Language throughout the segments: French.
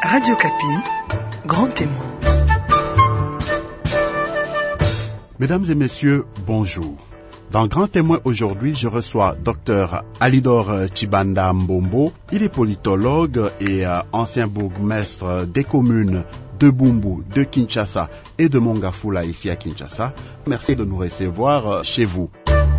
Radio Kapi, grand témoin. Mesdames et messieurs, bonjour. Dans Grand Témoin aujourd'hui, je reçois Dr Alidor Tshibanda Mbombo. Il est politologue et ancien bourgmestre des communes de Bumbu, de Kinshasa et de Mongafula ici à Kinshasa. Merci de nous recevoir chez vous.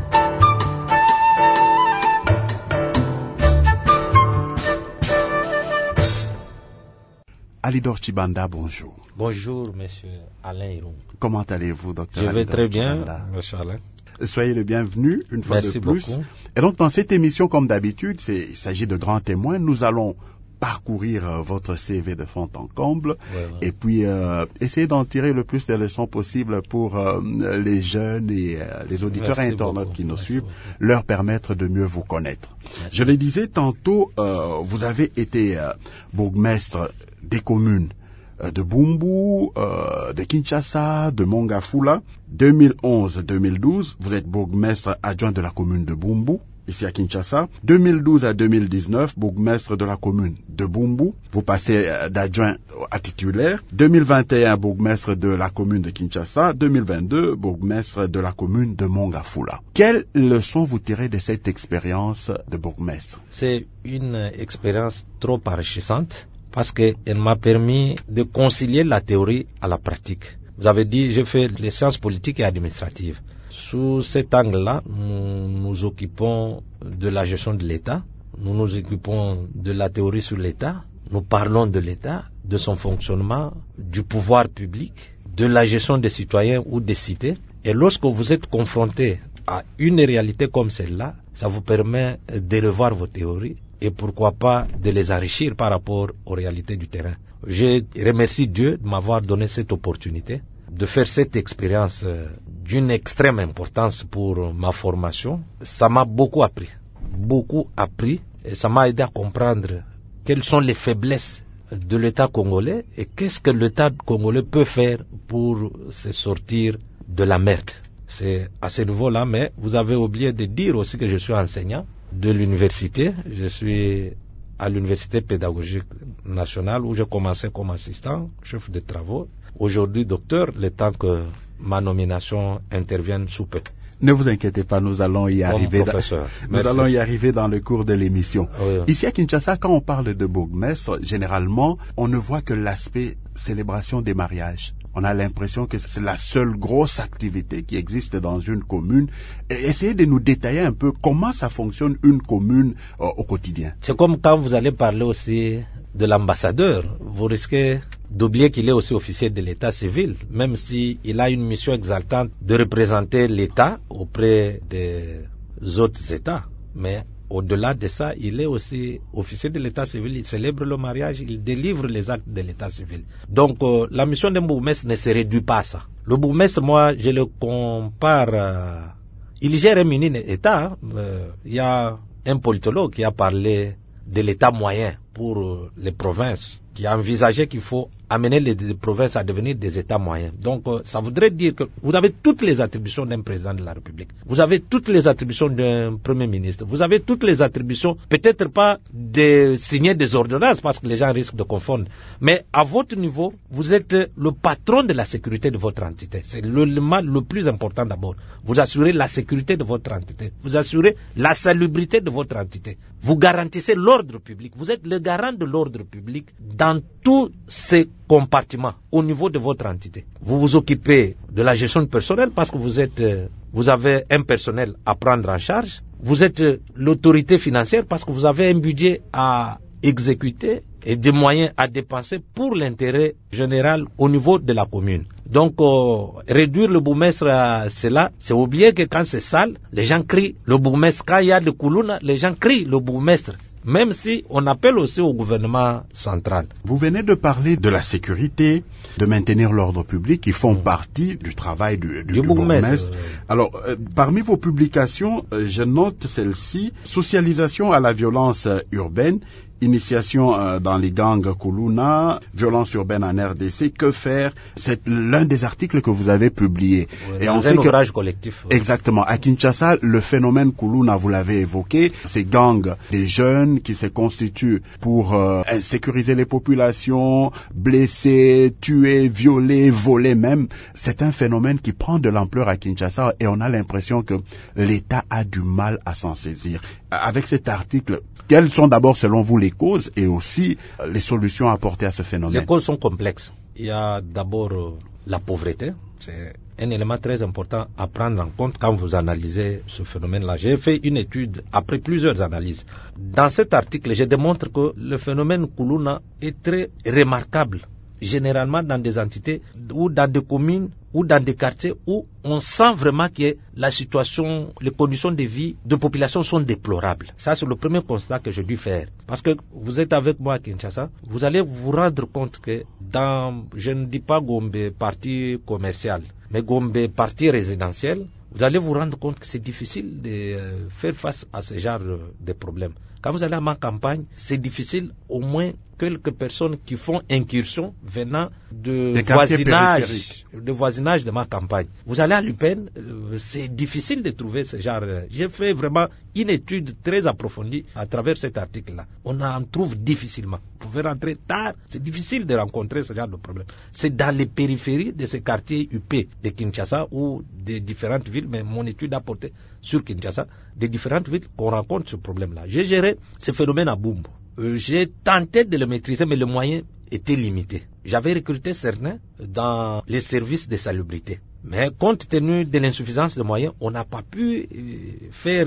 Alidor Tshibanda, bonjour. Bonjour, monsieur Alain Hiroum. Comment allez-vous, docteur Je vais Alidor très bien, Tshibanda? monsieur Alain. Soyez le bienvenu une fois Merci de plus. beaucoup. Et donc, dans cette émission, comme d'habitude, il s'agit de grands témoins. Nous allons parcourir votre CV de fond en comble et puis essayer d'en tirer le plus de leçons possible pour les jeunes et les auditeurs Merci et internautes beaucoup. qui nous Merci suivent, beaucoup. leur permettre de mieux vous connaître. Merci. Je le disais tantôt, vous avez été bourgmestre des communes de Bumbu, de Kinshasa, de Mongafula. 2011-2012, vous êtes bourgmestre adjoint de la commune de Bumbu, ici à Kinshasa. 2012 à 2019, bourgmestre de la commune de Bumbu. Vous passez d'adjoint à titulaire. 2021, bourgmestre de la commune de Kinshasa. 2022, bourgmestre de la commune de Mongafula. Quelles leçons vous tirez de cette expérience de bourgmestre? C'est une expérience trop enrichissante parce qu'elle m'a permis de concilier la théorie à la pratique. Vous avez dit, j'ai fait les sciences politiques et administratives. Sous cet angle-là, nous nous occupons de la gestion de l'État, nous nous occupons de la théorie sur l'État, nous parlons de l'État, de son fonctionnement, du pouvoir public, de la gestion des citoyens ou des cités. Et lorsque vous êtes confronté à une réalité comme celle-là, ça vous permet de revoir vos théories et pourquoi pas de les enrichir par rapport aux réalités du terrain. Je remercie Dieu de m'avoir donné cette opportunité de faire cette expérience d'une extrême importance pour ma formation. Ça m'a beaucoup appris et ça m'a aidé à comprendre quelles sont les faiblesses de l'État congolais et qu'est-ce que l'État congolais peut faire pour se sortir de la merde. C'est à ce niveau-là, mais vous avez oublié de dire aussi que je suis enseignant de l'université. Je suis à l'université pédagogique nationale où j'ai commencé comme assistant, chef de travaux. Aujourd'hui, docteur, le temps que ma nomination intervienne sous peu. Ne vous inquiétez pas, nous allons y arriver. Nous allons y arriver dans le cours de l'émission. Oui. Ici à Kinshasa, quand on parle de bourgmestre, généralement, on ne voit que l'aspect célébration des mariages. On a l'impression que c'est la seule grosse activité qui existe dans une commune. Et essayez de nous détailler un peu comment ça fonctionne une commune au quotidien. C'est comme quand vous allez parler aussi de l'ambassadeur. Vous risquez d'oublier qu'il est aussi officier de l'état civil, même s'il a une mission exaltante de représenter l'État auprès des autres États. Mais au-delà de ça, il est aussi officier de l'état civil, il célèbre le mariage, il délivre les actes de l'état civil. Donc la mission d'un bourgmestre ne se réduit pas à ça. Le bourgmestre, moi, je le compare, il gère un mini-État. Il y a un politologue qui a parlé de l'État moyen pour les provinces, qui a envisagé qu'il faut amener les provinces à devenir des États moyens. Donc, ça voudrait dire que vous avez toutes les attributions d'un président de la République. Vous avez toutes les attributions d'un premier ministre. Vous avez toutes les attributions, peut-être pas de signer des ordonnances parce que les gens risquent de confondre. Mais à votre niveau, vous êtes le patron de la sécurité de votre entité. C'est l'élément le plus important d'abord. Vous assurez la sécurité de votre entité. Vous assurez la salubrité de votre entité. Vous garantissez l'ordre public. Vous êtes le garant de l'ordre public dans tous ces compartiments au niveau de votre entité. Vous vous occupez de la gestion du personnel parce que vous avez un personnel à prendre en charge. Vous êtes l'autorité financière parce que vous avez un budget à exécuter et des moyens à dépenser pour l'intérêt général au niveau de la commune. Donc, réduire le bourgmestre à cela, c'est oublier que quand c'est sale, les gens crient le bourgmestre. Quand il y a de Koulouna, les gens crient le bourgmestre. Même si on appelle aussi au gouvernement central. Vous venez de parler de la sécurité, de maintenir l'ordre public, qui font partie du travail du bourgmestre. Alors, parmi vos publications, je note celle-ci, Socialisation à la violence urbaine Initiation dans les gangs Kuluna, violence urbaine en RDC, que faire? C'est l'un des articles que vous avez publié. Oui, et on sait un ouvrage collectif. Oui. Exactement. À Kinshasa, le phénomène Kuluna, vous l'avez évoqué, ces gangs des jeunes qui se constituent pour insécuriser les populations, blesser, tuer, violer, voler même. C'est un phénomène qui prend de l'ampleur à Kinshasa et on a l'impression que l'État a du mal à s'en saisir. Avec cet article, quelles sont d'abord selon vous les causes et aussi les solutions à apporter à ce phénomène? Les causes sont complexes. Il y a d'abord la pauvreté. C'est un élément très important à prendre en compte quand vous analysez ce phénomène-là. J'ai fait une étude après plusieurs analyses. Dans cet article, je démontre que le phénomène Kuluna est très remarquable, généralement dans des entités ou dans des communes ou dans des quartiers où on sent vraiment que la situation, les conditions de vie de population sont déplorables. Ça, c'est le premier constat que j'ai dû faire. Parce que vous êtes avec moi à Kinshasa, vous allez vous rendre compte que dans, je ne dis pas Gombe partie commerciale, mais Gombe partie résidentielle, vous allez vous rendre compte que c'est difficile de faire face à ce genre de problèmes. Quand vous allez à ma campagne, c'est difficile, au moins quelques personnes qui font incursion venant de voisinage de ma campagne. Vous allez à Lupin, c'est difficile de trouver ce genre. J'ai fait vraiment une étude très approfondie à travers cet article-là. On en trouve difficilement. Vous pouvez rentrer tard, c'est difficile de rencontrer ce genre de problème. C'est dans les périphéries de ces quartiers UP de Kinshasa ou des différentes villes, mais mon étude a porté sur Kinshasa, des différentes villes qu'on rencontre ce problème-là. J'ai géré ce phénomène à Bumbu. J'ai tenté de le maîtriser, mais le moyen était limité. J'avais recruté certains dans les services de salubrité. Mais compte tenu de l'insuffisance de moyens, on n'a pas pu faire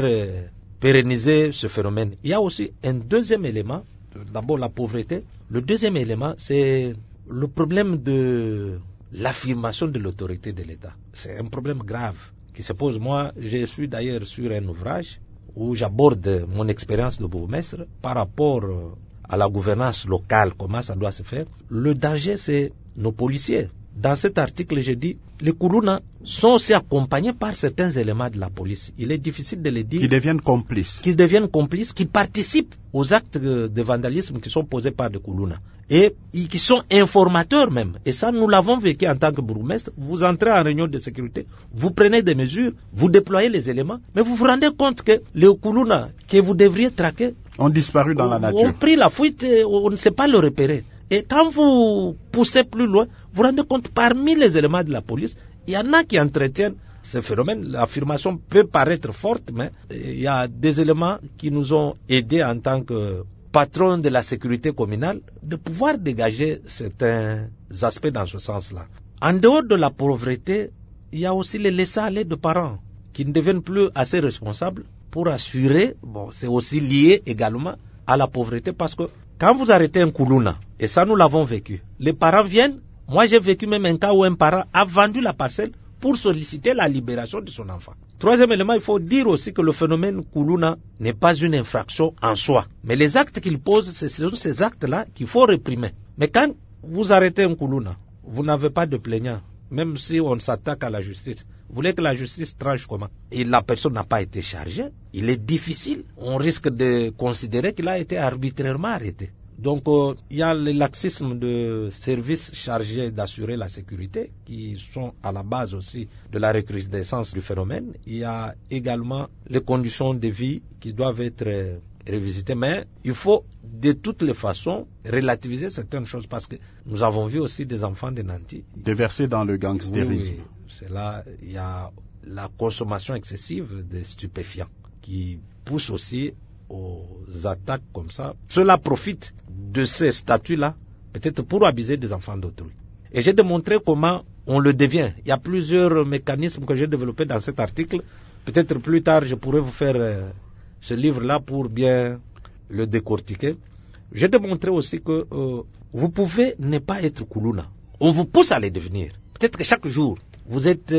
pérenniser ce phénomène. Il y a aussi un deuxième élément, d'abord la pauvreté. Le deuxième élément, c'est le problème de l'affirmation de l'autorité de l'État. C'est un problème grave qui se pose. Moi, je suis d'ailleurs sur un ouvrage où j'aborde mon expérience de bourgmestre par rapport à la gouvernance locale, comment ça doit se faire. Le danger, c'est nos policiers. Dans cet article, je dis, les Kuluna sont aussi accompagnés par certains éléments de la police. Il est difficile de les dire. Qui deviennent complices. Qui participent aux actes de vandalisme qui sont posés par les Kuluna. Et qui sont informateurs même. Et ça, nous l'avons vécu en tant que bourgmestre. Vous entrez en réunion de sécurité, vous prenez des mesures, vous déployez les éléments, mais vous vous rendez compte que les Kuluna que vous devriez traquer ont disparu dans la nature. Ont pris la fuite et on ne sait pas le repérer. Et quand vous poussez plus loin, vous vous rendez compte, parmi les éléments de la police, il y en a qui entretiennent ce phénomène. L'affirmation peut paraître forte, mais il y a des éléments qui nous ont aidés en tant que patron de la sécurité communale de pouvoir dégager certains aspects dans ce sens-là. En dehors de la pauvreté, il y a aussi les laissés-aller de parents qui ne deviennent plus assez responsables pour assurer, c'est aussi lié également à la pauvreté parce que quand vous arrêtez un Kuluna, et ça nous l'avons vécu, les parents viennent, moi j'ai vécu même un cas où un parent a vendu la parcelle pour solliciter la libération de son enfant. Troisième élément, il faut dire aussi que le phénomène Kuluna n'est pas une infraction en soi. Mais les actes qu'il pose, ce sont ces actes-là qu'il faut réprimer. Mais quand vous arrêtez un Kuluna, vous n'avez pas de plaignant, même si on s'attaque à la justice. Vous voulez que la justice tranche comment? Et la personne n'a pas été chargée. Il est difficile. On risque de considérer qu'il a été arbitrairement arrêté. Donc, il y a le laxisme de services chargés d'assurer la sécurité qui sont à la base aussi de la recrudescence du phénomène. Il y a également les conditions de vie qui doivent être révisitées. Mais il faut de toutes les façons relativiser certaines choses parce que nous avons vu aussi des enfants de Nanti déversés dans le gangstérisme. Oui, c'est là, il y a la consommation excessive de stupéfiants qui pousse aussi aux attaques comme ça. Cela profite de ces statuts-là, peut-être pour abuser des enfants d'autrui. Et j'ai démontré comment on le devient. Il y a plusieurs mécanismes que j'ai développés dans cet article. Peut-être plus tard, je pourrais vous faire ce livre-là pour bien le décortiquer. J'ai démontré aussi que vous pouvez ne pas être Kuluna. On vous pousse à les devenir. Peut-être que chaque jour, vous êtes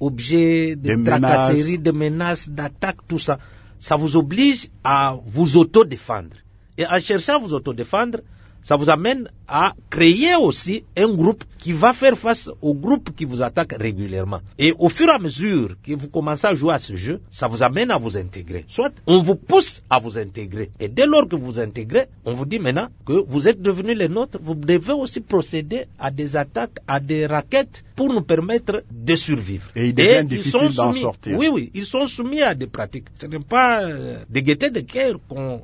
objet de tracasseries, de menaces, d'attaques, tout ça. Ça vous oblige à vous autodéfendre. Et en cherchant à vous autodéfendre, ça vous amène à créer aussi un groupe qui va faire face au groupe qui vous attaque régulièrement. Et au fur et à mesure que vous commencez à jouer à ce jeu, ça vous amène à vous intégrer. Soit on vous pousse à vous intégrer. Et dès lors que vous vous intégrez, on vous dit maintenant que vous êtes devenus les nôtres, vous devez aussi procéder à des attaques, à des raquettes pour nous permettre de survivre. Et il devient difficile d'en sortir. Oui, ils sont soumis à des pratiques. Ce n'est pas des gaietés de cœur qu'on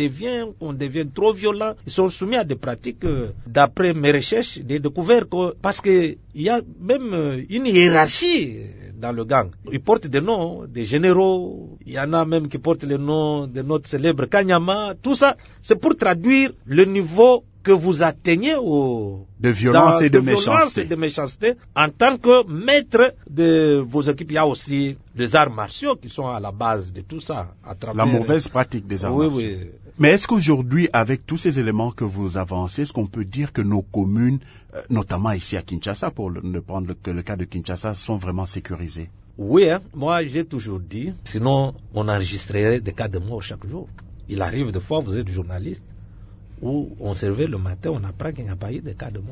devient trop violent. Ils sont soumis à des pratiques, d'après mes recherches, j'ai découvert que, parce qu'il y a même une hiérarchie dans le gang. Ils portent des noms, des généraux, il y en a même qui portent le nom de notre célèbre Kanyama. Tout ça, c'est pour traduire le niveau que vous atteignez de violence et de méchanceté en tant que maître de vos équipes. Il y a aussi des arts martiaux qui sont à la base de tout ça. À travers la mauvaise pratique des arts martiaux. Oui. Mais est-ce qu'aujourd'hui, avec tous ces éléments que vous avancez, est-ce qu'on peut dire que nos communes, notamment ici à Kinshasa, pour ne prendre que le cas de Kinshasa, sont vraiment sécurisées? Oui, moi j'ai toujours dit, sinon on enregistrerait des cas de mort chaque jour. Il arrive des fois, vous êtes journaliste, où on se réveille le matin, on apprend qu'il n'y a pas eu de cas de mort.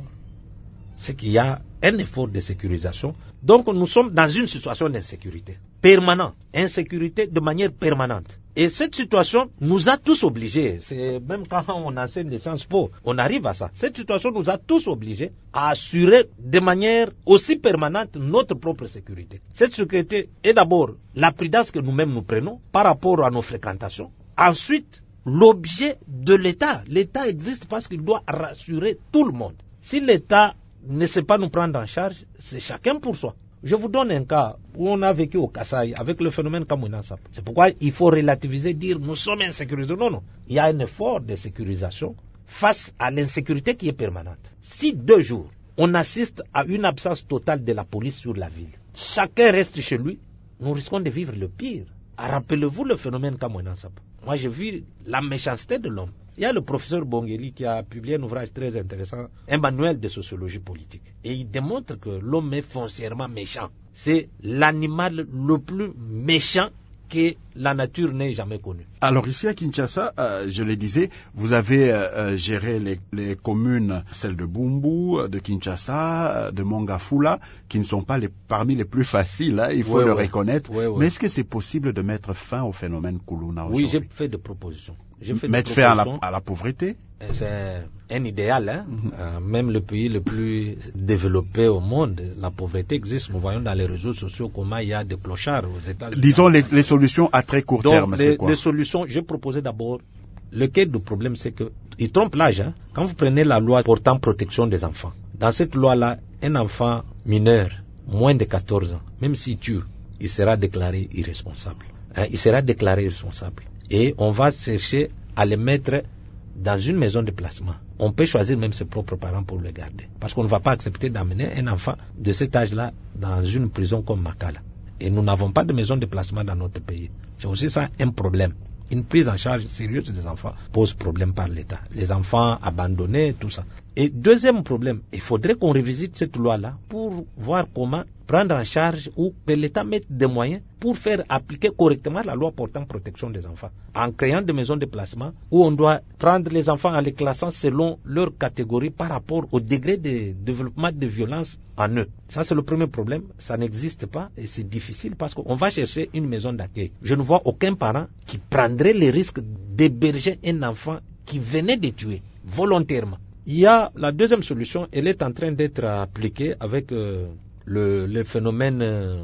C'est qu'il y a un effort de sécurisation. Donc nous sommes dans une situation d'insécurité permanente, insécurité de manière permanente. Et cette situation nous a tous obligés, c'est même quand on enseigne les sciences po, on arrive à ça. Cette situation nous a tous obligés à assurer de manière aussi permanente notre propre sécurité. Cette sécurité est d'abord la prudence que nous-mêmes nous prenons par rapport à nos fréquentations. Ensuite, l'objet de l'État. L'État existe parce qu'il doit rassurer tout le monde. Si l'État ne sait pas nous prendre en charge, c'est chacun pour soi. Je vous donne un cas où on a vécu au Kasaï avec le phénomène Kamouina Sap. C'est pourquoi il faut relativiser, dire nous sommes insécurisés. Non. Il y a un effort de sécurisation face à l'insécurité qui est permanente. Si 2 jours, on assiste à une absence totale de la police sur la ville, chacun reste chez lui, nous risquons de vivre le pire. Rappelez-vous le phénomène Kamouina Sap. Moi, j'ai vu la méchanceté de l'homme. Il y a le professeur Bongeli qui a publié un ouvrage très intéressant, un manuel de sociologie politique. Et il démontre que l'homme est foncièrement méchant. C'est l'animal le plus méchant que la nature n'ait jamais connu. Alors ici à Kinshasa, je le disais, vous avez géré les communes, celles de Bumbu, de Kinshasa, de Mongafula, qui ne sont pas parmi les plus faciles, il faut le reconnaître. Mais est-ce que c'est possible de mettre fin au phénomène Kuluna aujourd'hui? Oui, j'ai fait des propositions. Mettre fin à la pauvreté? C'est un idéal. Même le pays le plus développé au monde, la pauvreté existe. Nous voyons dans les réseaux sociaux comment il y a des clochards aux États-Unis. Disons les solutions à très court terme, c'est quoi? Les solutions, j'ai proposé d'abord, le quai du problème, c'est qu'il trompe l'âge. Quand vous prenez la loi portant protection des enfants, dans cette loi-là, un enfant mineur, moins de 14 ans, même s'il tue, il sera déclaré irresponsable. Il sera déclaré irresponsable. Et on va chercher à le mettre dans une maison de placement. On peut choisir même ses propres parents pour le garder. Parce qu'on ne va pas accepter d'amener un enfant de cet âge-là dans une prison comme Makala. Et nous n'avons pas de maison de placement dans notre pays. C'est aussi ça un problème. Une prise en charge sérieuse des enfants pose problème par l'État. Les enfants abandonnés, tout ça. Et deuxième problème, il faudrait qu'on revisite cette loi-là pour voir comment prendre en charge ou que l'État mette des moyens pour faire appliquer correctement la loi portant protection des enfants. En créant des maisons de placement où on doit prendre les enfants en les classant selon leur catégorie par rapport au degré de développement de violence en eux. Ça, c'est le premier problème. Ça n'existe pas et c'est difficile parce qu'on va chercher une maison d'accueil. Je ne vois aucun parent qui prendrait le risque d'héberger un enfant qui venait de tuer volontairement. Il y a la deuxième solution, elle est en train d'être appliquée avec le phénomène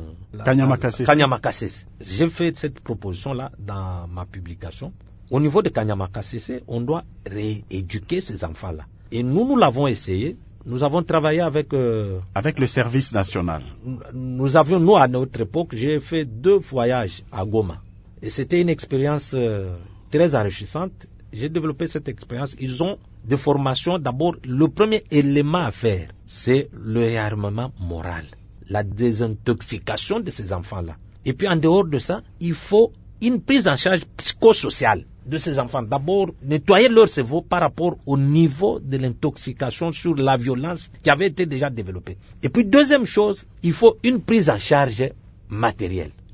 Kanyama-Kasese. J'ai fait cette proposition-là dans ma publication. Au niveau de Kanyama-Kasese, on doit rééduquer ces enfants-là. Et nous l'avons essayé. Nous avons travaillé avec le service national. Nous, à notre époque, j'ai fait 2 voyages à Goma. Et c'était une expérience très enrichissante. J'ai développé cette expérience. Ils ont des formations. D'abord, le premier élément à faire, c'est le réarmement moral, la désintoxication de ces enfants-là. Et puis, en dehors de ça, il faut une prise en charge psychosociale de ces enfants. D'abord, nettoyer leur cerveau par rapport au niveau de l'intoxication sur la violence qui avait été déjà développée. Et puis, deuxième chose, il faut une prise en charge matérielle.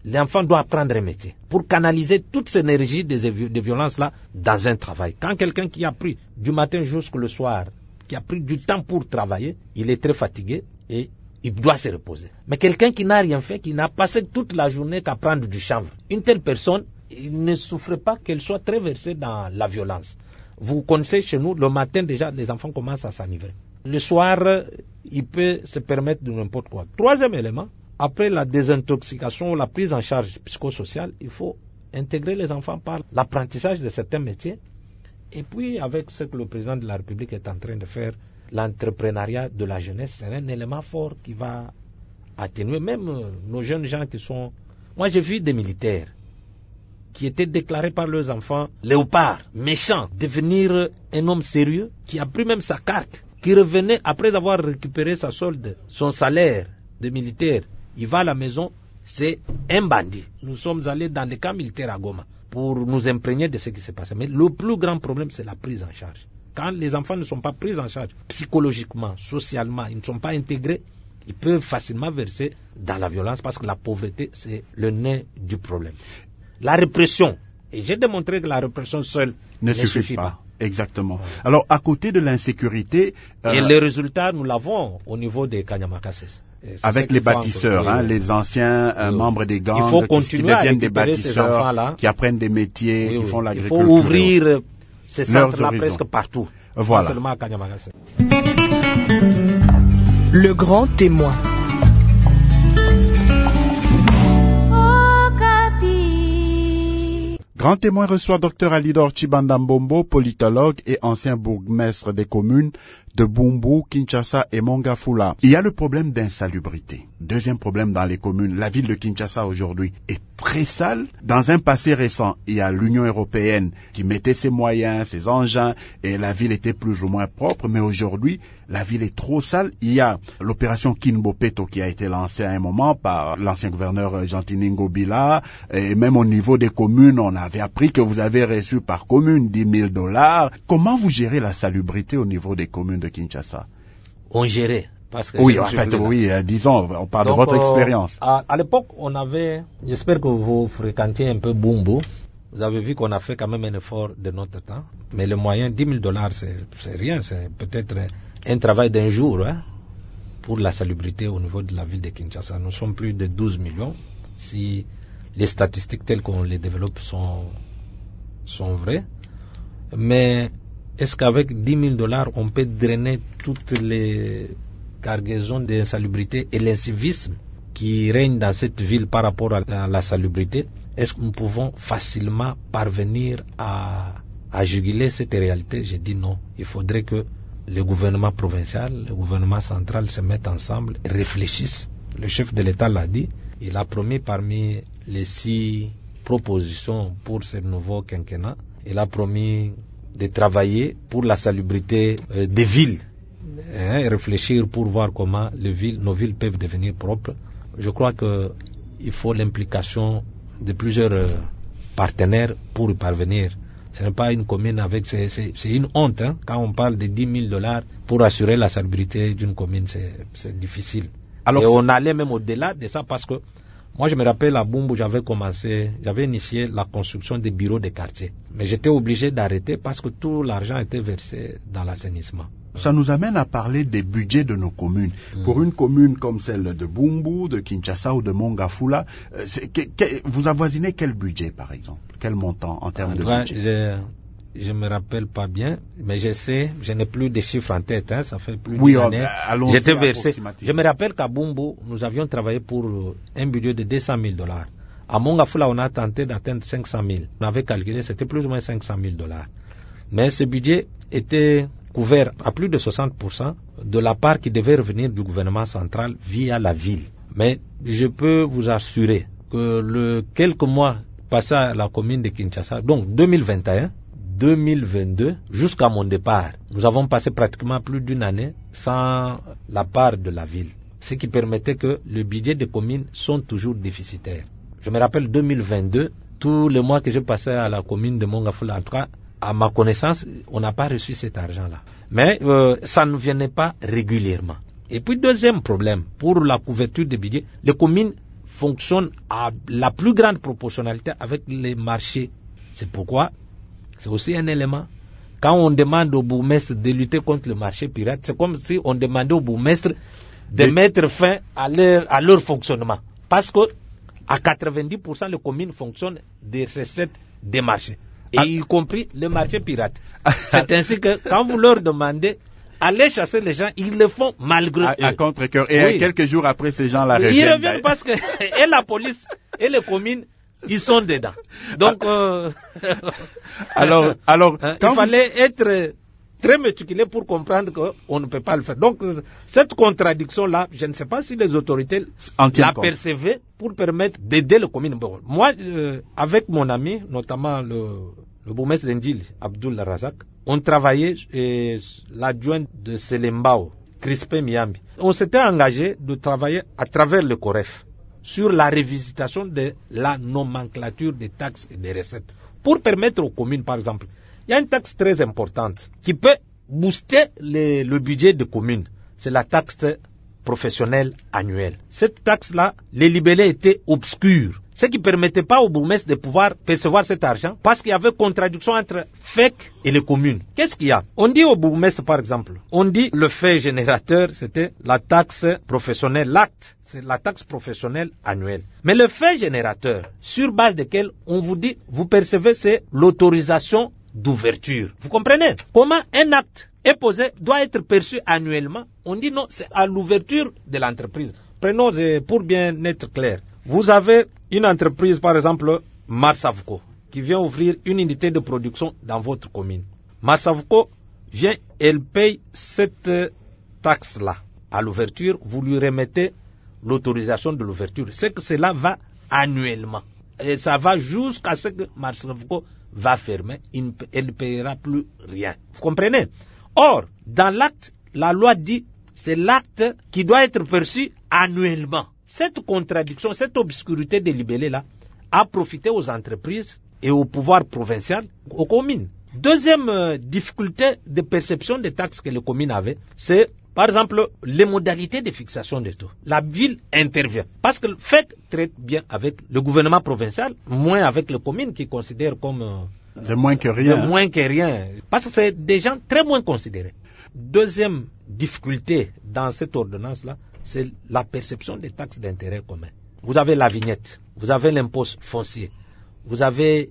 l'enfant doit apprendre un métier pour canaliser toute cette énergie de violence-là dans un travail. Quand quelqu'un qui a pris du matin jusqu'au soir, qui a pris du temps pour travailler, il est très fatigué et il doit se reposer. Mais quelqu'un qui n'a rien fait, qui n'a passé toute la journée qu'à prendre du chanvre, une telle personne, il ne souffre pas qu'elle soit très versée dans la violence. Vous connaissez chez nous, le matin déjà, les enfants commencent à s'enivrer. Le soir, il peut se permettre de n'importe quoi. Troisième élément, après la désintoxication, la prise en charge psychosociale, il faut intégrer les enfants par l'apprentissage de certains métiers. Et puis, avec ce que le président de la République est en train de faire, l'entrepreneuriat de la jeunesse, c'est un élément fort qui va atténuer même nos jeunes gens qui sont... Moi, j'ai vu des militaires qui étaient déclarés par leurs enfants léopards, méchants, devenir un homme sérieux, qui a pris même sa carte, qui revenait après avoir récupéré sa solde, son salaire de militaire. Il va à la maison, c'est un bandit. Nous sommes allés dans des camps militaires à Goma pour nous imprégner de ce qui s'est passé. Mais le plus grand problème, c'est la prise en charge. Quand les enfants ne sont pas pris en charge psychologiquement, socialement, ils ne sont pas intégrés, ils peuvent facilement verser dans la violence parce que la pauvreté, c'est le nez du problème. La répression, et j'ai démontré que la répression seule ne suffit pas. Exactement. Alors, à côté de l'insécurité... Et le résultat, nous l'avons au niveau des Kanyamakasses. Avec les bâtisseurs, les anciens membres des gangs qui deviennent des bâtisseurs, qui apprennent des métiers, qui font l'agriculture. Il faut ouvrir ces centres-là presque partout. Voilà. Pas seulement à Kanyamakasses. Le grand témoin. Grand témoin reçoit Dr Alidor Chibanda-Mbombo, politologue et ancien bourgmestre des communes de Bumbu, Kinshasa et Mongafula. Il y a le problème d'insalubrité. Deuxième problème dans les communes. La ville de Kinshasa aujourd'hui est très sale. Dans un passé récent, il y a l'Union européenne qui mettait ses moyens, ses engins et la ville était plus ou moins propre. Mais aujourd'hui, la ville est trop sale. Il y a l'opération Kinbopeto qui a été lancée à un moment par l'ancien gouverneur Gentini Ngobila. Et même au niveau des communes, on avait appris que vous avez reçu par commune $10,000. Comment vous gérez la salubrité au niveau des communes de Kinshasa? On gérait. Parce que oui, en fait, oui, disons, on parle de votre expérience. À l'époque, on avait, j'espère que vous fréquentiez un peu Bumbu. Vous avez vu qu'on a fait quand même un effort de notre temps. Mais le moyen, $10,000, c'est rien. C'est peut-être un travail d'un jour, hein, pour la salubrité au niveau de la ville de Kinshasa. Nous sommes plus de 12 millions. Si les statistiques telles qu'on les développe sont vraies. Mais est-ce qu'avec $10,000, on peut drainer toutes les cargaisons d'insalubrité et l'incivisme qui règne dans cette ville par rapport à la salubrité? Est-ce que nous pouvons facilement parvenir à juguler cette réalité? J'ai dit non. Il faudrait que le gouvernement provincial, le gouvernement central se mettent ensemble et réfléchissent. Le chef de l'État l'a dit. Il a promis parmi les 6 propositions pour ce nouveau quinquennat, il a promis de travailler pour la salubrité des villes, réfléchir pour voir comment nos villes peuvent devenir propres. Je crois qu'il faut l'implication de plusieurs partenaires pour y parvenir. Ce n'est pas une commune avec... C'est une honte, hein, quand on parle de $10,000 pour assurer la salubrité d'une commune, c'est difficile. Alors, et on allait même au-delà de ça parce que moi je me rappelle à Bumbu, j'avais initié la construction des bureaux de quartier. Mais j'étais obligé d'arrêter parce que tout l'argent était versé dans l'assainissement. Ça nous amène à parler des budgets de nos communes. Pour une commune comme celle de Bumbu, de Kinshasa ou de Mongafula, vous avoisinez quel budget par exemple? Quel montant en termes de budget? Je me rappelle pas bien, mais je n'ai plus de chiffres en tête, hein, ça fait plus d'une année. J'étais versé. Je me rappelle qu'à Bumbu, nous avions travaillé pour un budget de $200,000. À Mongafula, on a tenté d'atteindre 500,000. On avait calculé, c'était plus ou moins $500,000. Mais ce budget était couvert à plus de 60% de la part qui devait revenir du gouvernement central via la ville. Mais je peux vous assurer que quelques mois passés à la commune de Kinshasa, donc 2021, 2022, jusqu'à mon départ, nous avons passé pratiquement plus d'une année sans la part de la ville. Ce qui permettait que le budget des communes sont toujours déficitaires. Je me rappelle 2022, tous les mois que j'ai passé à la commune de Mongafula, en tout cas, à ma connaissance, on n'a pas reçu cet argent-là. Mais ça ne venait pas régulièrement. Et puis deuxième problème, pour la couverture des budgets, les communes fonctionne à la plus grande proportionnalité avec les marchés. C'est pourquoi, c'est aussi un élément. Quand on demande au bourgmestre de lutter contre le marché pirate, c'est comme si on demandait au bourgmestre de mettre fin à leur fonctionnement. Parce que à 90%, les communes fonctionnent des recettes des marchés, et y compris le marché pirate. C'est ainsi que quand vous leur demandez aller chasser les gens, ils le font malgré eux. À contre-cœur. Et quelques jours après, ces gens-là reviennent. Ils reviennent parce que et la police et les communes, ils sont dedans. Donc, alors, il fallait être très méticuleux pour comprendre qu'on ne peut pas le faire. Donc, cette contradiction-là, je ne sais pas si les autorités la percevaient pour permettre d'aider les communes. Bon, moi, avec mon ami, notamment le bourgmestre d'Indil, Abdul Razak, on travaillait, l'adjoint de Selembao, Crispin Miambi. On s'était engagé de travailler à travers le COREF sur la révisitation de la nomenclature des taxes et des recettes pour permettre aux communes, par exemple, il y a une taxe très importante qui peut booster le budget des communes. C'est la taxe professionnelle annuelle. Cette taxe-là, les libellés étaient obscurs, ce qui ne permettait pas au bourgmestre de pouvoir percevoir cet argent parce qu'il y avait contradiction entre FEC et les communes. Qu'est-ce qu'il y a? On dit au bourgmestre, par exemple, on dit le fait générateur, c'était la taxe professionnelle, l'acte, c'est la taxe professionnelle annuelle. Mais le fait générateur, sur base desquels on vous dit, vous percevez, c'est l'autorisation d'ouverture. Vous comprenez? Comment un acte est posé doit être perçu annuellement? On dit non, c'est à l'ouverture de l'entreprise. Prenons, pour bien être clair, vous avez une entreprise, par exemple, Marsavco, qui vient ouvrir une unité de production dans votre commune. Marsavco vient, elle paye cette taxe-là. À l'ouverture, vous lui remettez l'autorisation de l'ouverture. C'est que cela va annuellement. Et ça va jusqu'à ce que Marsavco va fermer. Elle ne payera plus rien. Vous comprenez? Or, dans l'acte, la loi dit c'est l'acte qui doit être perçu annuellement. Cette contradiction, cette obscurité des libellés-là a profité aux entreprises et au pouvoir provincial, aux communes. Deuxième difficulté de perception des taxes que les communes avaient, c'est par exemple les modalités de fixation des taux. La ville intervient parce que le FEC traite bien avec le gouvernement provincial, moins avec les communes qui considèrent comme de moins que rien. De moins que rien. Parce que c'est des gens très moins considérés. Deuxième difficulté dans cette ordonnance-là, c'est la perception des taxes d'intérêt commun. Vous avez la vignette, vous avez l'impôt foncier, vous avez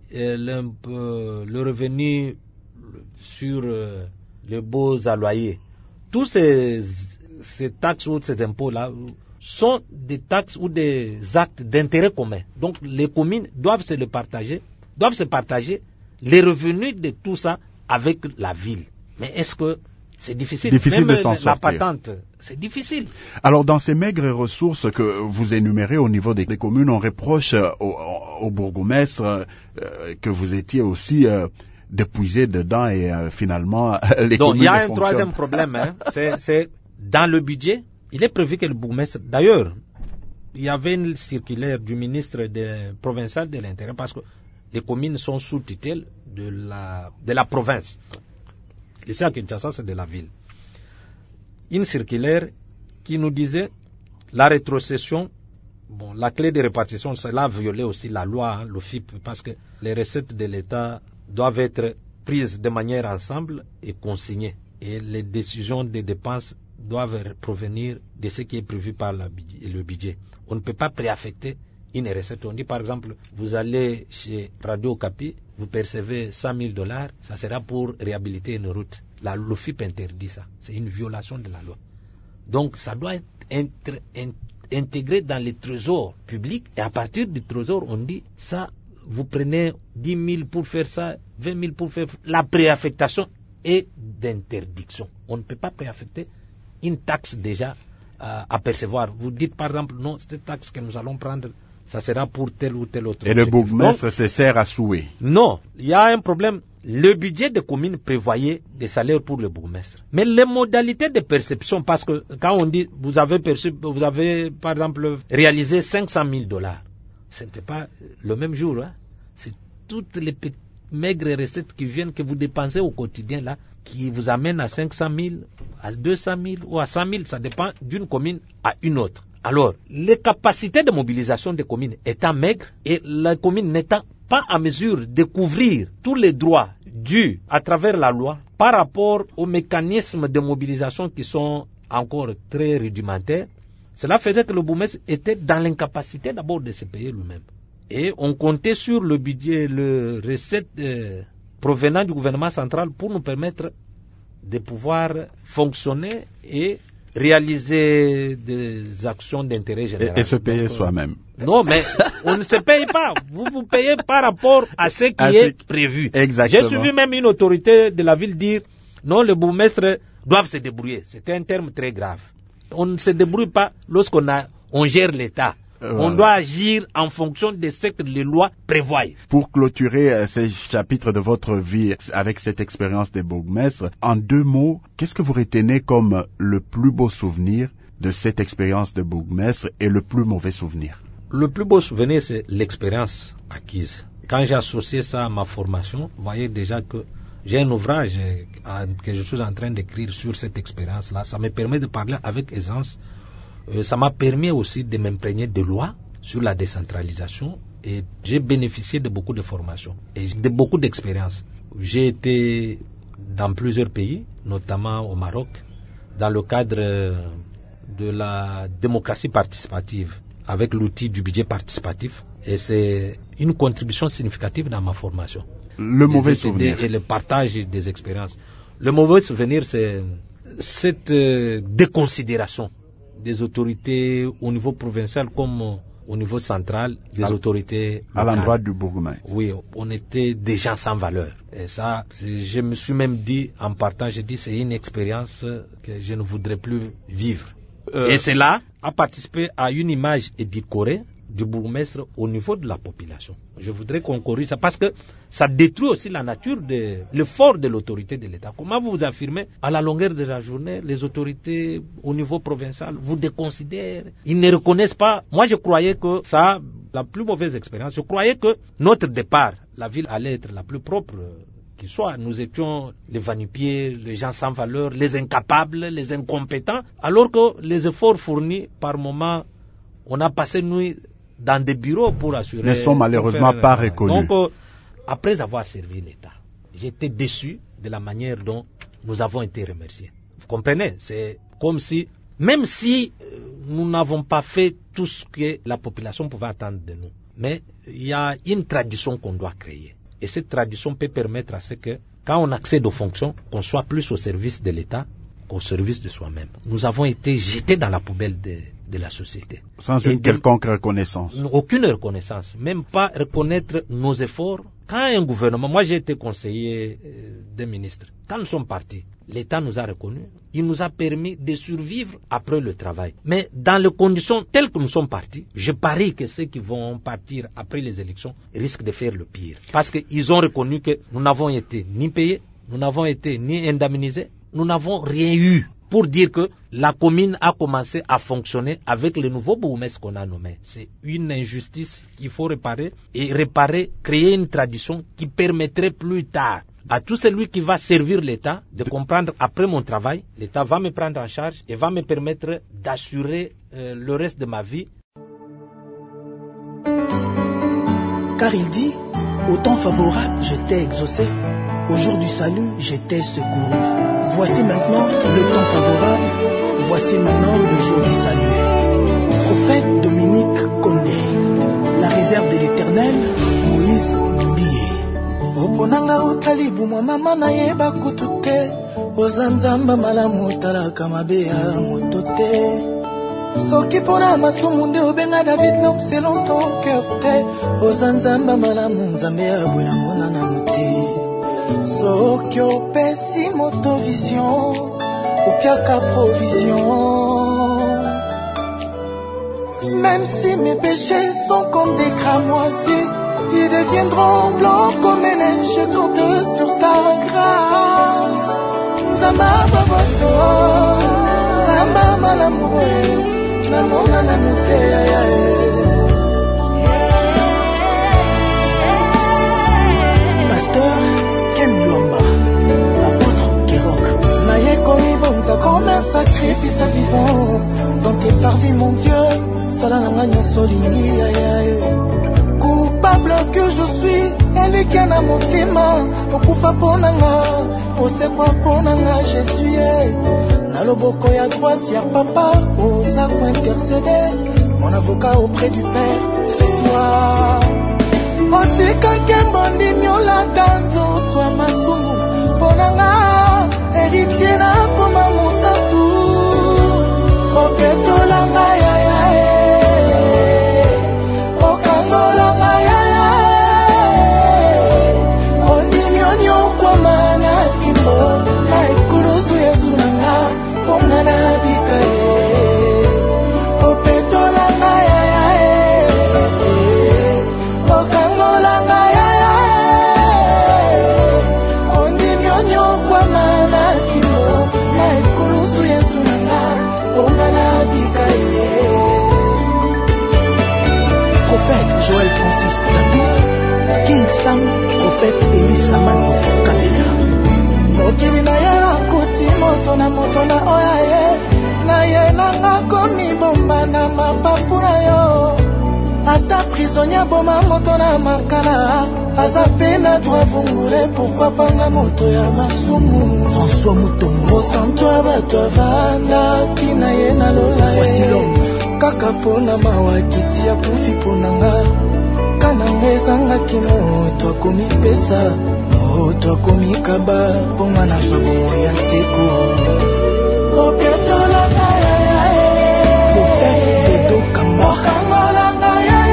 le revenu sur les baux à loyer. Tous ces taxes ou ces impôts-là sont des taxes ou des actes d'intérêt commun. Donc les communes doivent se partager les revenus de tout ça avec la ville. Mais est-ce que c'est difficile même de s'en la sortir. patente, c'est difficile. Alors, dans ces maigres ressources que vous énumérez au niveau des communes, on reproche au bourgmestre que vous étiez aussi d'épuiser dedans et finalement les Donc, communes. il y a ne un fonctionnent. troisième problème, c'est dans le budget. Il est prévu que le bourgmestre, d'ailleurs, il y avait une circulaire du ministre provincial de l'Intérieur parce que les communes sont sous tutelle de la province. Ici à Kinshasa, c'est de la ville. Une circulaire qui nous disait la rétrocession, la clé de répartition, cela a violé aussi la loi, l'OFIP, parce que les recettes de l'État doivent être prises de manière ensemble et consignées. Et les décisions des dépenses doivent provenir de ce qui est prévu par le budget. On ne peut pas préaffecter une recette. On dit par exemple, vous allez chez Radio Okapi, vous percevez $100,000, ça sera pour réhabiliter une route. L'OFIP interdit ça. C'est une violation de la loi. Donc ça doit être intégré dans les trésors publics et à partir du trésor, on dit ça, vous prenez 10 000 pour faire ça, 20 000 pour faire... La préaffectation est d'interdiction. On ne peut pas préaffecter une taxe déjà à percevoir. Vous dites par exemple, non, cette taxe que nous allons prendre, ça sera pour tel ou tel autre. Et le bourgmestre se sert à souhait. Non, il y a un problème. Le budget des communes prévoyait des salaires pour le bourgmestre. Mais les modalités de perception, parce que quand on dit vous avez par exemple réalisé $500,000, ce n'était pas le même jour. C'est toutes les maigres recettes qui viennent, que vous dépensez au quotidien là, qui vous amènent à 500 000, à 200 000 ou à 100 000. Ça dépend d'une commune à une autre. Alors, les capacités de mobilisation des communes étant maigres et la commune n'étant pas en mesure de couvrir tous les droits dus à travers la loi par rapport aux mécanismes de mobilisation qui sont encore très rudimentaires, cela faisait que le bourgmestre était dans l'incapacité d'abord de se payer lui-même. Et on comptait sur le budget, le recette provenant du gouvernement central pour nous permettre de pouvoir fonctionner et réaliser des actions d'intérêt général. Et se payer soi-même. Non, mais on ne se paye pas. Vous vous payez par rapport à ce qui est prévu. Exactement. J'ai suivi même une autorité de la ville dire non, les bourgmestres doivent se débrouiller. C'était un terme très grave. On ne se débrouille pas lorsqu'on gère l'État. On doit agir en fonction de ce que les lois prévoient. Pour clôturer ces chapitres de votre vie avec cette expérience des bourgmestres, en 2 mots, qu'est-ce que vous retenez comme le plus beau souvenir de cette expérience de bourgmestre et le plus mauvais souvenir? Le plus beau souvenir, c'est l'expérience acquise. Quand j'ai associé ça à ma formation, vous voyez déjà que j'ai un ouvrage que je suis en train d'écrire sur cette expérience-là. Ça me permet de parler avec aisance. Ça m'a permis aussi de m'imprégner de lois sur la décentralisation et j'ai bénéficié de beaucoup de formations et de beaucoup d'expériences. J'ai été dans plusieurs pays, notamment au Maroc, dans le cadre de la démocratie participative avec l'outil du budget participatif et c'est une contribution significative dans ma formation. Le mauvais souvenir. Et le partage des expériences. Le mauvais souvenir, c'est cette déconsidération des autorités au niveau provincial comme au niveau central, des autorités locales. À l'endroit du bourgmestre. Oui, on était des gens sans valeur. Et ça, je me suis même dit, en partant, j'ai dit, c'est une expérience que je ne voudrais plus vivre. Et cela a participé à une image édulcorée du bourgmestre au niveau de la population. Je voudrais qu'on corrige ça parce que ça détruit aussi la nature de l'effort de l'autorité de l'État. Comment vous affirmez à la longueur de la journée, les autorités au niveau provincial vous déconsidèrent, ils ne reconnaissent pas. Moi, je croyais que ça, la plus mauvaise expérience, je croyais que notre départ, la ville allait être la plus propre qui soit. Nous étions les va-nu-pieds, les gens sans valeur, les incapables, les incompétents, alors que les efforts fournis par moment, on a passé nuit dans des bureaux pour assurer... Ne sont malheureusement pas reconnus. Donc, après avoir servi l'État, j'étais déçu de la manière dont nous avons été remerciés. Vous comprenez? C'est comme si, même si nous n'avons pas fait tout ce que la population pouvait attendre de nous, mais il y a une tradition qu'on doit créer. Et cette tradition peut permettre à ce que, quand on accède aux fonctions, qu'on soit plus au service de l'État qu'au service de soi-même. Nous avons été jetés dans la poubelle de la société. Sans une quelconque reconnaissance. Aucune reconnaissance, même pas reconnaître nos efforts. Quand un gouvernement, moi j'ai été conseiller des ministres, quand nous sommes partis, l'État nous a reconnus, il nous a permis de survivre après le travail. Mais dans les conditions telles que nous sommes partis, je parie que ceux qui vont partir après les élections risquent de faire le pire. Parce qu'ils ont reconnu que nous n'avons été ni payés, nous n'avons été ni indemnisés, nous n'avons rien eu pour dire que la commune a commencé à fonctionner avec le nouveau bourgmestre qu'on a nommé. C'est une injustice qu'il faut réparer et créer une tradition qui permettrait plus tard à tout celui qui va servir l'État de comprendre après mon travail, l'État va me prendre en charge et va me permettre d'assurer le reste de ma vie. Car il dit, au temps favorable, je t'ai exaucé. Au jour du salut, je t'ai secouru. Voici maintenant le temps favorable, voici maintenant le jour du salut. Prophète Dominique Kondé, la réserve de l'Éternel, Moïse Mbié. Oponanga utalibu mwa mama na yeba kutute, ozanzamba malamu talaka mabeya motote. Soki pona masumu nde obenga David l'homme selon ton cœur te, ozanzamba malamu nzambe abwela mona na mote. Soki opesi motovision, opiaka provision. Même si mes péchés sont comme des cramoisis, ils deviendront blancs comme un neige. Je compte sur ta grâce. Zamba babato, zamba malamoue, namona namote. Pasteur Ken Luamba, apôtre Kerok, naye komi bonza comme un sacrifice vivant dans tes parvis, mon Dieu. mosala na nga nyonso lingi coupable que je suis eleki na motema okufa mpo na nga osekwa mpo na nga Jésus na loboko ya droite ya papa oza kointercéder mon avocat auprès du Père c'est toi otika nkembo ndimi olata nzoto ya masumu mpo na nga héritier na koma mosatu opetola nga okangola nga ondimi onyokwama na fimbo na ekulusu Yesu na nga mponga na bika opetola nga okangola nga ondimi onyokwama na fimbo na ekulusu Yesu na nga mponga na bika Prophète Joël Francis Tatou, King Sam, prophète Elisa Mano Kabila. Mokili na ye na kuti moto na oya na ye na nga komi bomba na mapapu na yo. Ata prisonnier boma moto na makala, aza pe na droit vungule pourquoi panga moto ya masumu. François Mutombo, santo abato avanda kina ye na lola voici l'homme. Kaka pona mawakiti ya pufi pona nga kana ngezanga kino to akomi pesa moto akomi kaba ponga na shabomo ya seko opetola nga prophète Dodo Kamba kangola nga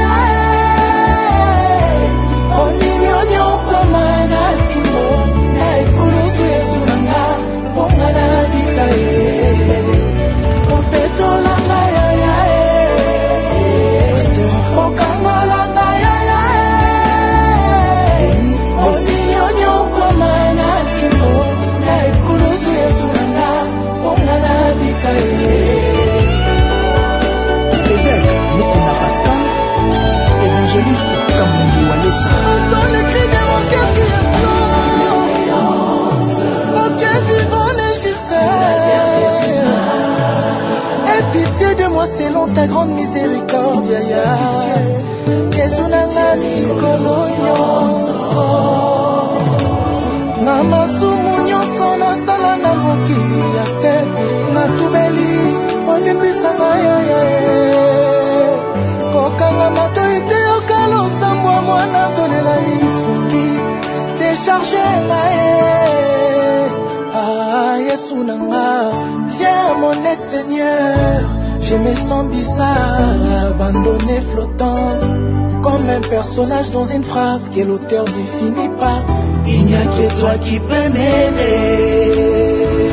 ondimi onyokwama na fimbo na ekulusu Yesu na nga ponga na bika opetola nga évêque Mukuna Pascal, évangéliste Kamungi Walesa. Entends les cris de mon cœur qui implore. Ok, vivant légifère. Aie pitié de moi selon ta grande miséricorde. Yesu nanga mikolo nyonso. Na masumu nyonso nasala na mokili ya se natubeli olimbisanga kokanga matoi te okalosambwa mwana zolela lisungi décharge ngaye Yesu nanga viens mon aide Seigneur je me sens bizarre abandonné flottant comme un personnage dans une phrase que l'auteur ne finit pas. Il n'y a que toi qui peux m'aider.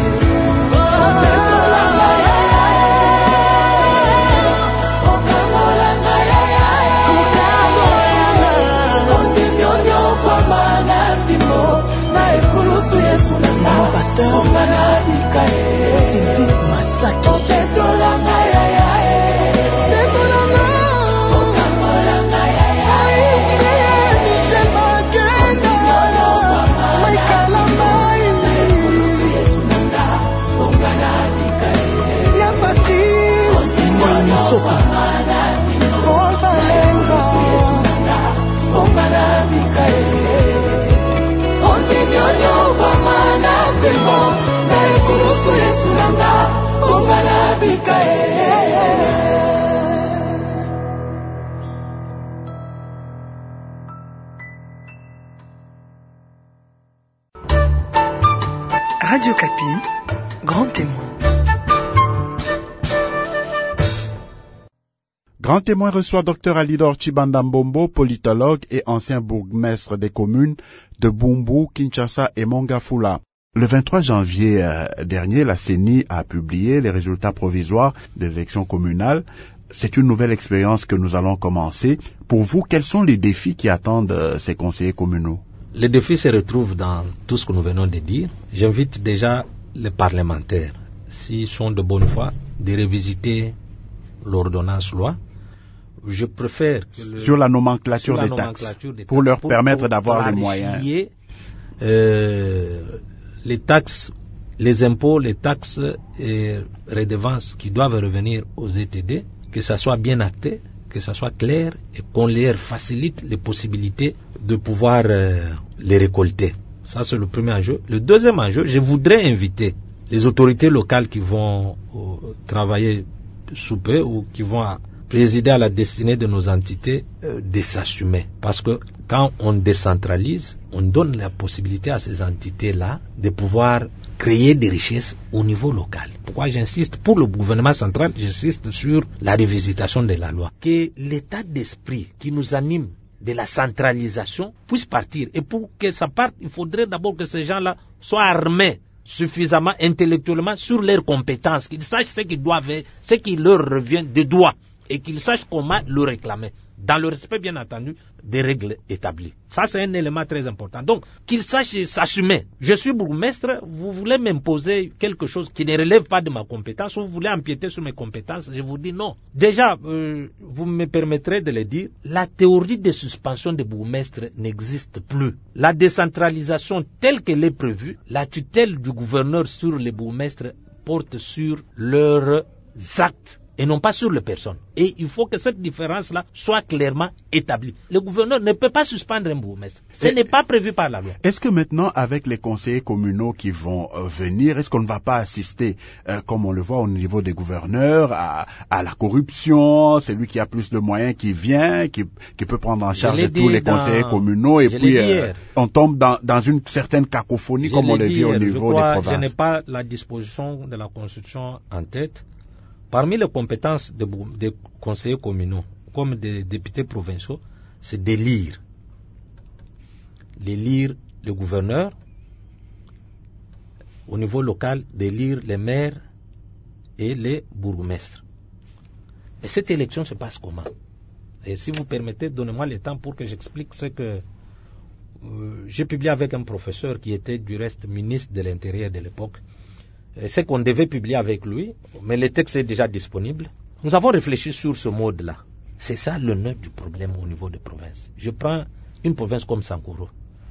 Mon pasteur Sylvie Masaki. Radio Kapi, grand témoin. Grand témoin reçoit Dr Alidor Chibanda-Mbombo, politologue et ancien bourgmestre des communes de Bumbu, Kinshasa et Mongafula. Le 23 janvier dernier, la CENI a publié les résultats provisoires des élections communales. C'est une nouvelle expérience que nous allons commencer. Pour vous, quels sont les défis qui attendent ces conseillers communaux? Les défis se retrouvent dans tout ce que nous venons de dire. J'invite déjà les parlementaires, s'ils sont de bonne foi, de revisiter l'ordonnance loi. Je préfère que sur la nomenclature des taxes, pour leur permettre d'avoir les moyens. Les taxes, les impôts, les taxes et redevances qui doivent revenir aux ETD que ça soit bien acté, que ça soit clair et qu'on leur facilite les possibilités de pouvoir les récolter. Ça, c'est le premier enjeu. Le deuxième enjeu, je voudrais inviter les autorités locales qui vont travailler sous peu ou qui vont présider à la destinée de nos entités de s'assumer. Parce que quand on décentralise, on donne la possibilité à ces entités-là de pouvoir créer des richesses au niveau local. Pourquoi j'insiste pour le gouvernement central, j'insiste sur la revisitation de la loi. Que l'état d'esprit qui nous anime de la centralisation puisse partir. Et pour que ça parte, il faudrait d'abord que ces gens-là soient armés suffisamment intellectuellement sur leurs compétences, qu'ils sachent ce qu'ils doivent, ce qui leur revient de droit, et qu'ils sachent comment le réclamer, dans le respect bien entendu des règles établies. Ça, c'est un élément très important. Donc, qu'ils sachent s'assumer. Je suis bourgmestre, vous voulez m'imposer quelque chose qui ne relève pas de ma compétence, ou vous voulez empiéter sur mes compétences, je vous dis non. Déjà, vous me permettrez de le dire, la théorie de suspension des bourgmestres n'existe plus. La décentralisation telle qu'elle est prévue, la tutelle du gouverneur sur les bourgmestres porte sur leurs actes et non pas sur les personnes. Et il faut que cette différence-là soit clairement établie. Le gouverneur ne peut pas suspendre un bourgmestre. Ce n'est pas prévu par la loi. Est-ce que maintenant, avec les conseillers communaux qui vont venir, est-ce qu'on ne va pas assister, comme on le voit au niveau des gouverneurs, à la corruption, celui qui a plus de moyens qui vient, qui peut prendre en charge tous les conseillers communaux, et puis on tombe dans une certaine cacophonie, comme on le vit au niveau des provinces. Je n'ai pas la disposition de la Constitution en tête. Parmi les compétences des conseillers communaux, comme des députés provinciaux, c'est d'élire. D'élire le gouverneur, au niveau local, d'élire les maires et les bourgmestres. Et cette élection se passe comment? Et si vous permettez, donnez-moi le temps pour que j'explique ce que j'ai publié avec un professeur qui était du reste ministre de l'Intérieur de l'époque. C'est qu'on devait publier avec lui, mais le texte est déjà disponible. Nous avons réfléchi sur ce mode-là. C'est ça le nœud du problème au niveau des provinces. Je prends une province comme Sankuru,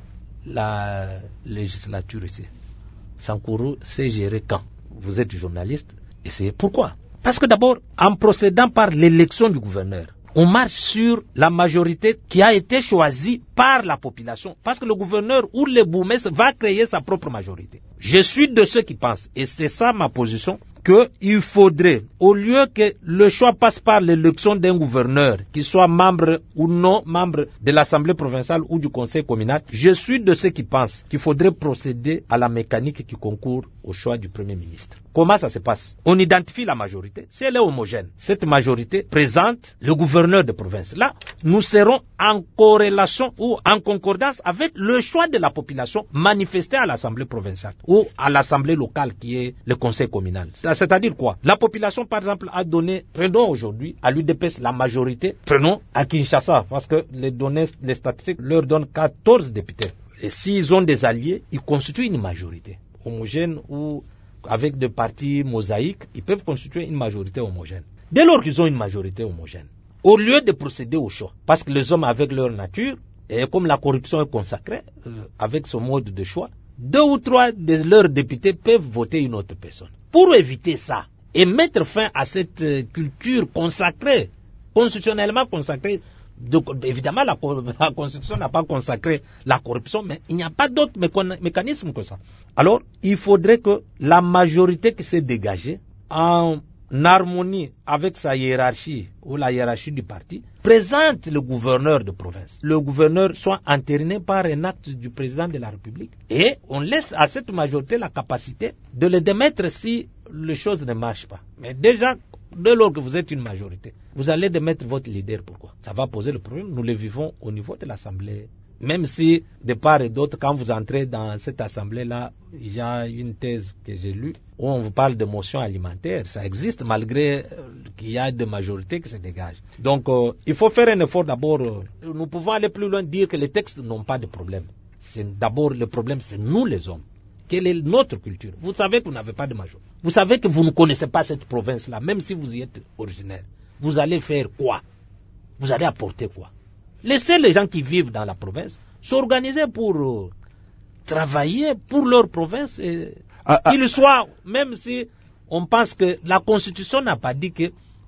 la législature ici. Sankuru sait gérer quand. Vous êtes journaliste, essayez. Pourquoi? Parce que d'abord, en procédant par l'élection du gouverneur, on marche sur la majorité qui a été choisie par la population. Parce que le gouverneur ou le bourgmestre va créer sa propre majorité. Je suis de ceux qui pensent, et c'est ça ma position, qu'il faudrait, au lieu que le choix passe par l'élection d'un gouverneur, qu'il soit membre ou non membre de l'Assemblée provinciale ou du Conseil communal, je suis de ceux qui pensent qu'il faudrait procéder à la mécanique qui concourt au choix du Premier ministre. Comment ça se passe? On identifie la majorité. Si elle est homogène, cette majorité présente le gouverneur de province. Là, nous serons en corrélation ou en concordance avec le choix de la population manifesté à l'Assemblée provinciale ou à l'Assemblée locale qui est le Conseil communal. C'est-à-dire quoi? La population, par exemple, a donné, prenons aujourd'hui, à l'UDPS la majorité, prenons à Kinshasa, parce que les données, les statistiques leur donnent 14 députés. Et s'ils ont des alliés, ils constituent une majorité homogène ou avec des partis mosaïques, ils peuvent constituer une majorité homogène. Dès lors qu'ils ont une majorité homogène, au lieu de procéder au choix, parce que les hommes avec leur nature, et comme la corruption est consacrée, avec ce mode de choix, 2 ou 3 de leurs députés peuvent voter une autre personne. Pour éviter ça, et mettre fin à cette culture consacrée, constitutionnellement consacrée, évidemment la Constitution n'a pas consacré la corruption, mais il n'y a pas d'autre mécanisme que ça. Alors, il faudrait que la majorité qui s'est dégagée, en harmonie avec sa hiérarchie ou la hiérarchie du parti, présente le gouverneur de province. Le gouverneur soit entériné par un acte du président de la République et on laisse à cette majorité la capacité de le démettre si les choses ne marchent pas. Mais déjà, dès lors que vous êtes une majorité, vous allez démettre votre leader. Pourquoi? Ça va poser le problème. Nous le vivons au niveau de l'Assemblée. Même si, de part et d'autre, quand vous entrez dans cette assemblée-là, il y a une thèse que j'ai lue où on vous parle de motion alimentaire. Ça existe malgré qu'il y a des majorités qui se dégagent. Donc, il faut faire un effort d'abord. Nous pouvons aller plus loin, dire que les textes n'ont pas de problème. D'abord, le problème, c'est nous les hommes. Quelle est notre culture? Vous savez que vous n'avez pas de majorité. Vous savez que vous ne connaissez pas cette province-là, même si vous y êtes originaire. Vous allez faire quoi? Vous allez apporter quoi? Laissez les gens qui vivent dans la province s'organiser pour travailler pour leur province. Qu'ils soient, même si on pense que la Constitution n'a pas dit que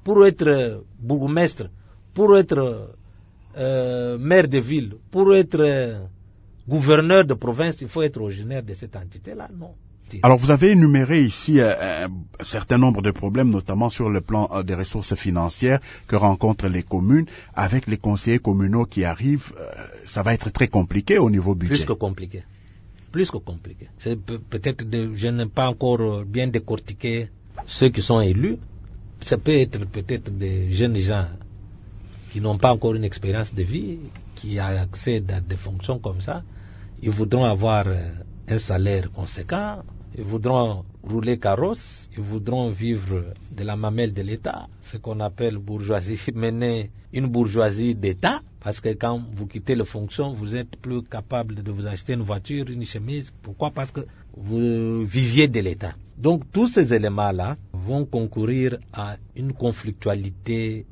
pour être bourgmestre, pour être maire de ville, pour être gouverneur de province, il faut être originaire de cette entité-là, non. Alors, vous avez énuméré ici un certain nombre de problèmes, notamment sur le plan des ressources financières que rencontrent les communes. Avec les conseillers communaux qui arrivent, ça va être très compliqué au niveau budget. Plus que compliqué. C'est peut-être, je n'ai pas encore bien décortiqué ceux qui sont élus. Ça peut être peut-être des jeunes gens qui n'ont pas encore une expérience de vie, qui accèdent à des fonctions comme ça. Ils voudront avoir un salaire conséquent. Ils voudront rouler carrosse, ils voudront vivre de la mamelle de l'État, ce qu'on appelle bourgeoisie, mener une bourgeoisie d'État, parce que quand vous quittez les fonctions, vous êtes plus capable de vous acheter une voiture, une chemise. Pourquoi? Parce que vous viviez de l'État. Donc tous ces éléments-là vont concourir à une conflictualité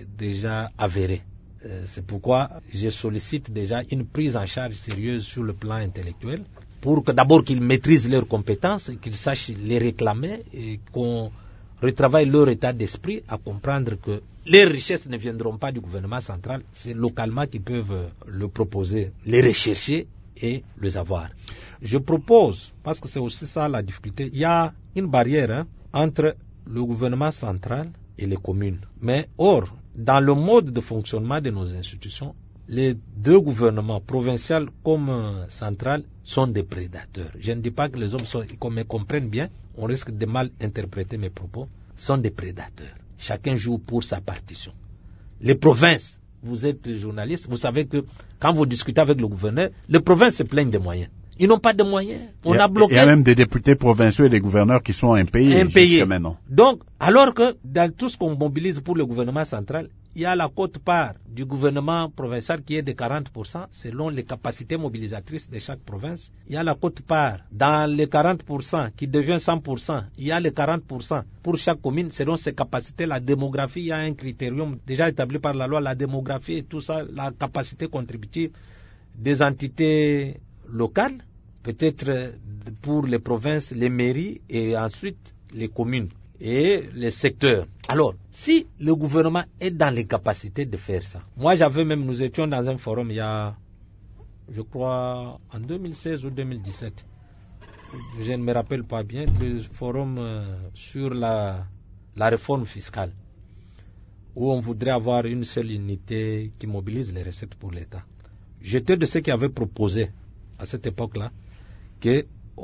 déjà avérée. C'est pourquoi je sollicite déjà une prise en charge sérieuse sur le plan intellectuel, pour que d'abord qu'ils maîtrisent leurs compétences, qu'ils sachent les réclamer et qu'on retravaille leur état d'esprit à comprendre que les richesses ne viendront pas du gouvernement central, c'est localement qu'ils peuvent le proposer, les rechercher et les avoir. Je propose, parce que c'est aussi ça la difficulté, il y a une barrière entre le gouvernement central et les communes. Mais or, dans le mode de fonctionnement de nos institutions, les deux gouvernements, provincial comme central, sont des prédateurs. Je ne dis pas que les hommes me comprennent bien, on risque de mal interpréter mes propos, sont des prédateurs. Chacun joue pour sa partition. Les provinces, vous êtes journaliste, vous savez que quand vous discutez avec le gouverneur, les provinces se plaignent des moyens. Ils n'ont pas de moyens. On a bloqué. Il y a même des députés provinciaux et des gouverneurs qui sont impayés jusqu'à maintenant. Donc, alors que dans tout ce qu'on mobilise pour le gouvernement central, il y a la quote-part du gouvernement provincial qui est de 40% selon les capacités mobilisatrices de chaque province. Il y a la quote-part dans les 40% qui devient 100%. Il y a les 40% pour chaque commune selon ses capacités. La démographie, il y a un critérium déjà établi par la loi. La démographie et tout ça, la capacité contributive des entités locales, peut-être pour les provinces, les mairies et ensuite les communes et les secteurs. Alors, si le gouvernement est dans les capacités de faire ça, nous étions dans un forum il y a, je crois, en 2016 ou 2017, je ne me rappelle pas bien, le forum sur la réforme fiscale, où on voudrait avoir une seule unité qui mobilise les recettes pour l'État. J'étais de ceux qui avaient proposé à cette époque-là que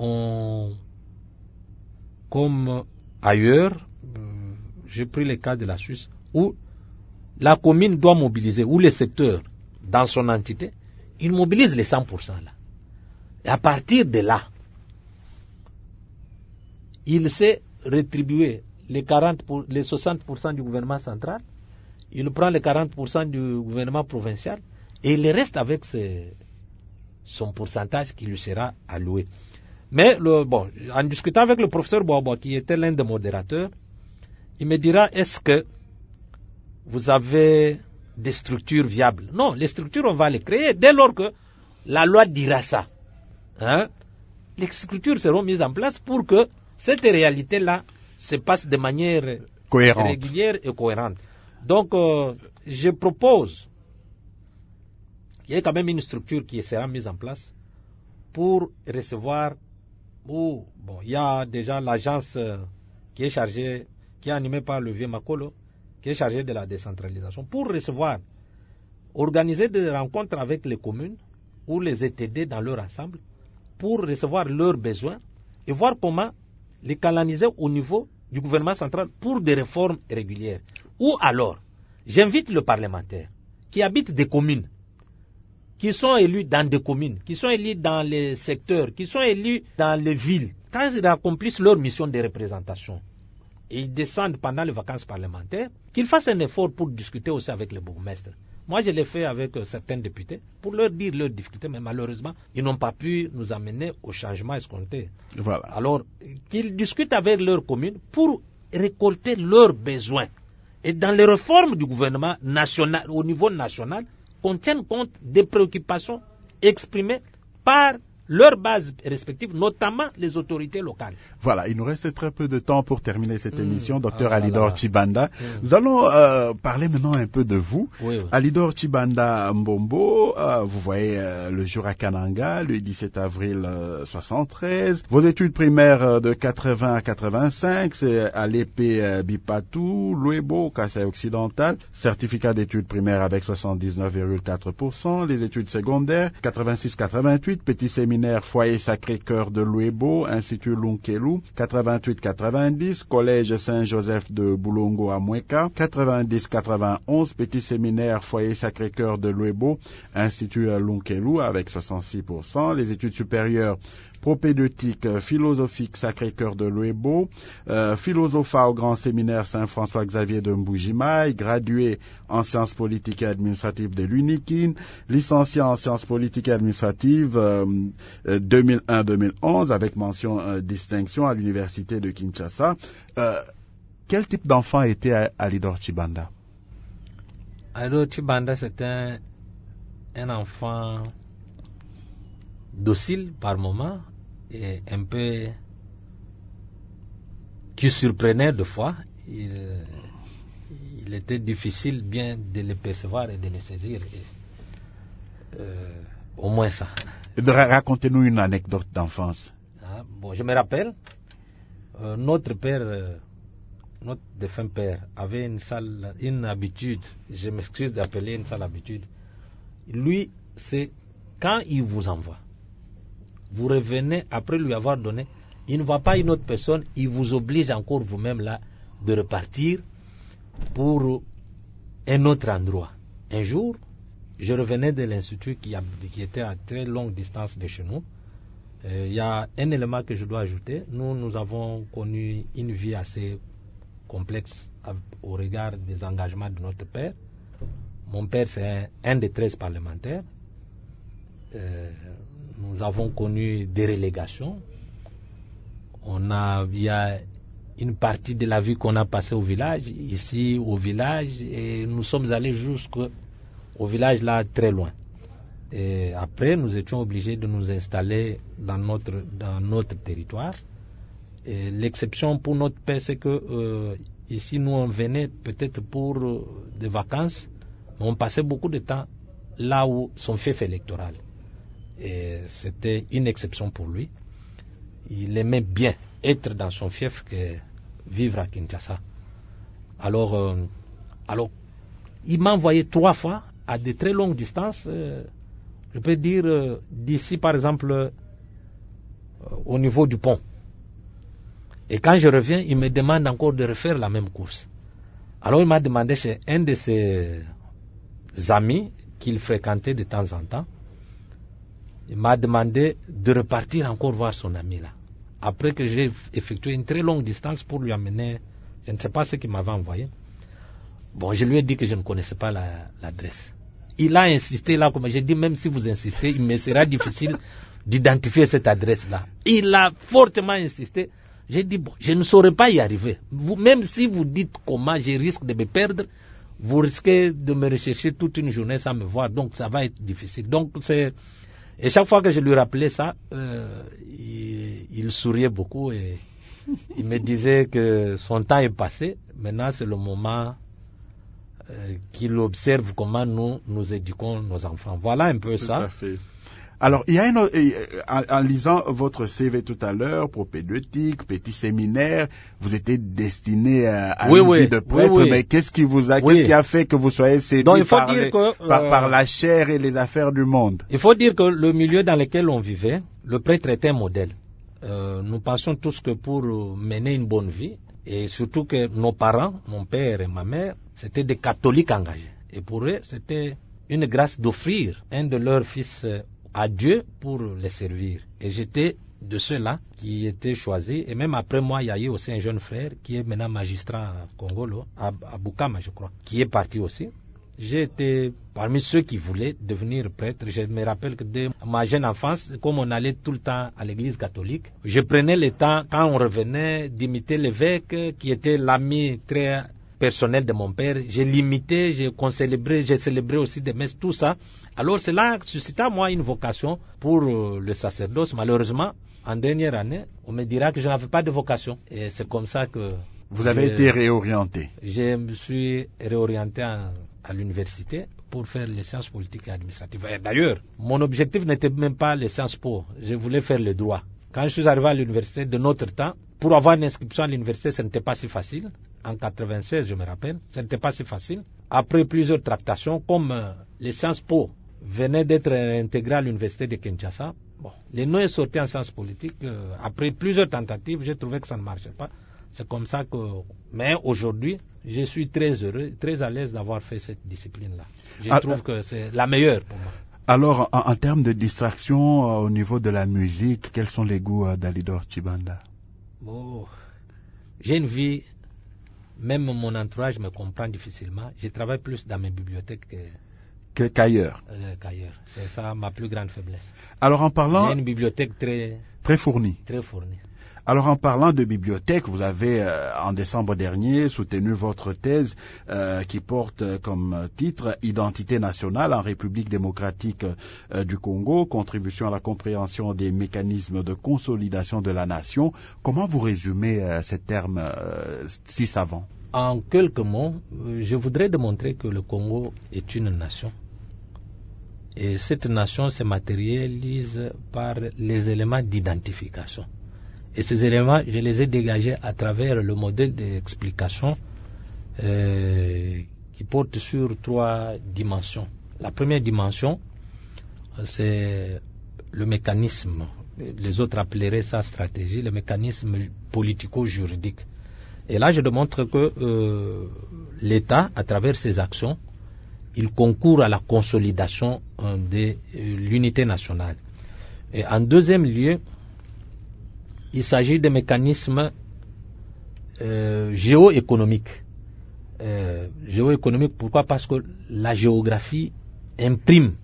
comme ailleurs, j'ai pris le cas de la Suisse, où la commune doit mobiliser, ou le secteur, dans son entité, il mobilise les 100% là. Et à partir de là, il sait rétribuer les 60% du gouvernement central, il prend les 40% du gouvernement provincial, et il reste avec son pourcentage qui lui sera alloué. Mais en discutant avec le professeur Boabo, qui était l'un des modérateurs, il me dira, est-ce que vous avez des structures viables? Non, les structures, on va les créer dès lors que la loi dira ça. Les structures seront mises en place pour que cette réalité-là se passe de manière régulière et cohérente. Donc, je propose qu'il y ait quand même une structure qui sera mise en place pour recevoir, il y a déjà l'agence qui est animée par le vieux Makolo, qui est chargée de la décentralisation, pour recevoir, organiser des rencontres avec les communes ou les ETD dans leur ensemble, pour recevoir leurs besoins et voir comment les canaliser au niveau du gouvernement central pour des réformes régulières. Ou alors, j'invite le parlementaire qui habite des communes, qui sont élus dans des communes, qui sont élus dans les secteurs, qui sont élus dans les villes, quand ils accomplissent leur mission de représentation et ils descendent pendant les vacances parlementaires, qu'ils fassent un effort pour discuter aussi avec les bourgmestres. Moi, je l'ai fait avec certains députés pour leur dire leurs difficultés, mais malheureusement, ils n'ont pas pu nous amener au changement escompté. Voilà. Alors, qu'ils discutent avec leurs communes pour récolter leurs besoins. Et dans les réformes du gouvernement national, au niveau national, qu'on tienne compte des préoccupations exprimées par leurs bases respectives, notamment les autorités locales. Voilà, il nous reste très peu de temps pour terminer cette émission. Docteur Alidor voilà. Tshibanda, nous allons parler maintenant un peu de vous. Oui. Alidor Tshibanda Mbombo, vous voyez le jour à Kananga, le 17 avril 73. Vos études primaires de 80 à 85, c'est à l'épée Bipatou, Louébo, Kassai occidental. Certificat d'études primaires avec 79,4%. Les études secondaires, 86-88, petit séminaire Foyer Sacré-Cœur de Louébo, Institut Lunkelou, 88-90, Collège Saint-Joseph de Boulongo à Moueka, 90-91, Petit Séminaire Foyer Sacré-Cœur de Louébo, Institut Lunkelou avec 66%, les études supérieures propédeutique, philosophique Sacré-Cœur de Louébo, philosophat au Grand Séminaire Saint-François-Xavier de Mbujimaï, gradué en sciences politiques et administratives de l'UNIKIN, licencié en sciences politiques et administratives 2001-2011 avec mention distinction à l'université de Kinshasa. Quel type d'enfant était Alidor Tshibanda? Alidor Tshibanda, c'était un enfant docile par moment et un peu qui surprenait de fois. Il était difficile bien de le percevoir et de le saisir. Au moins ça. Racontez-nous une anecdote d'enfance. Je me rappelle, notre père, notre défunt père, avait une habitude, je m'excuse d'appeler une sale habitude. Lui, c'est quand il vous envoie, vous revenez après lui avoir donné, il ne voit pas une autre personne, il vous oblige encore vous-même là de repartir pour un autre endroit. Un jour, je revenais de l'institut qui était à très longue distance de chez nous. Il y a un élément que je dois ajouter. Nous avons connu une vie assez complexe au regard des engagements de notre père. Mon père, c'est un des 13 parlementaires. Nous avons connu des relégations. Il y a une partie de la vie qu'on a passée au village, ici au village, et nous sommes allés jusqu'au village là très loin. Et après, nous étions obligés de nous installer dans notre territoire. Et l'exception pour notre père, c'est que ici, nous on venait peut-être pour des vacances, mais on passait beaucoup de temps là où son fief électoral. Et c'était une exception pour lui. Il aimait bien être dans son fief que vivre à Kinshasa. Alors, il m'a envoyé 3 fois à de très longues distances. Je peux dire d'ici, par exemple, au niveau du pont. Et quand je reviens, il me demande encore de refaire la même course. Alors, il m'a demandé chez un de ses amis qu'il fréquentait de temps en temps. Il m'a demandé de repartir encore voir son ami là. Après que j'ai effectué une très longue distance pour lui amener, je ne sais pas ce qu'il m'avait envoyé. Bon, je lui ai dit que je ne connaissais pas l'adresse. Il a insisté là, comme j'ai dit, même si vous insistez, il me sera difficile d'identifier cette adresse-là. Il a fortement insisté. J'ai dit, bon, je ne saurais pas y arriver. Même si vous dites comment je risque de me perdre, vous risquez de me rechercher toute une journée sans me voir, donc ça va être difficile. Donc et chaque fois que je lui rappelais ça, il souriait beaucoup et il me disait que son temps est passé. Maintenant, c'est le moment qu'il observe comment nous éduquons nos enfants. Voilà un peu ça. Tout à fait. Alors, il y a en lisant votre CV tout à l'heure, propédeutique, petit séminaire, vous étiez destiné à une vie de prêtre, mais qu'est-ce qui a fait que vous soyez séduit par la chair et les affaires du monde? Il faut dire que le milieu dans lequel on vivait, le prêtre était un modèle. Nous pensions tous que pour mener une bonne vie, et surtout que nos parents, mon père et ma mère, c'était des catholiques engagés. Et pour eux, c'était une grâce d'offrir un de leurs fils à Dieu pour les servir. Et j'étais de ceux-là qui étaient choisis. Et même après moi, il y a eu aussi un jeune frère qui est maintenant magistrat à Congolo, à Bukama, je crois, qui est parti aussi. J'ai été parmi ceux qui voulaient devenir prêtre. Je me rappelle que dès ma jeune enfance, comme on allait tout le temps à l'église catholique, je prenais le temps, quand on revenait, d'imiter l'évêque, qui était l'ami très personnel de mon père. J'ai limité, j'ai célébré aussi des messes, tout ça. Alors cela suscita moi une vocation pour le sacerdoce. Malheureusement, en dernière année, on me dira que je n'avais pas de vocation. Et c'est comme ça que... Vous avez été réorienté. Je me suis réorienté à l'université pour faire les sciences politiques et administratives. Et d'ailleurs, mon objectif n'était même pas les sciences po. Je voulais faire le droit. Quand je suis arrivé à l'université de notre temps, pour avoir une inscription à l'université, ce n'était pas si facile. En 96, je me rappelle, ce n'était pas si facile. Après plusieurs tractations, comme les sciences po venaient d'être intégrées à l'université de Kinshasa, les noms sortis en sciences politiques, après plusieurs tentatives, j'ai trouvé que ça ne marchait pas. C'est comme ça que... Mais aujourd'hui, je suis très heureux, très à l'aise d'avoir fait cette discipline-là. Je trouve que c'est la meilleure pour moi. Alors, en termes de distraction au niveau de la musique, quels sont les goûts d'Alidor Tchibanda? J'ai une vie, même mon entourage me comprend difficilement. Je travaille plus dans mes bibliothèques qu'ailleurs. C'est ça ma plus grande faiblesse. Alors, en parlant... J'ai une bibliothèque très fournie. Très fournie. Alors, en parlant de bibliothèque, vous avez, en décembre dernier, soutenu votre thèse qui porte comme titre « Identité nationale en République démocratique du Congo, contribution à la compréhension des mécanismes de consolidation de la nation ». Comment vous résumez ces termes si savants? En quelques mots, je voudrais démontrer que le Congo est une nation. Et cette nation se matérialise par les éléments d'identification. Et ces éléments, je les ai dégagés à travers le modèle d'explication qui porte sur 3 dimensions. La première dimension, c'est le mécanisme, les autres appelleraient ça stratégie, le mécanisme politico-juridique. Et là, je démontre que l'État, à travers ses actions, il concourt à la consolidation de l'unité nationale. Et en deuxième lieu, il s'agit de mécanismes géoéconomiques. Géoéconomiques, pourquoi? Parce que la géographie imprime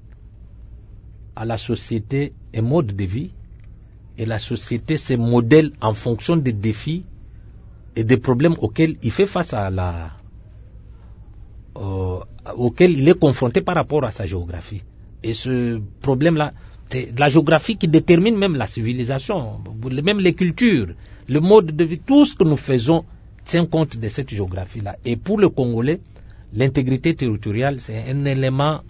à la société un mode de vie et la société se modèle en fonction des défis et des problèmes auxquels il fait face auxquels il est confronté par rapport à sa géographie. Et ce problème-là, c'est la géographie qui détermine même la civilisation, même les cultures, le mode de vie, tout ce que nous faisons tient compte de cette géographie-là. Et pour le Congolais, l'intégrité territoriale, c'est un élément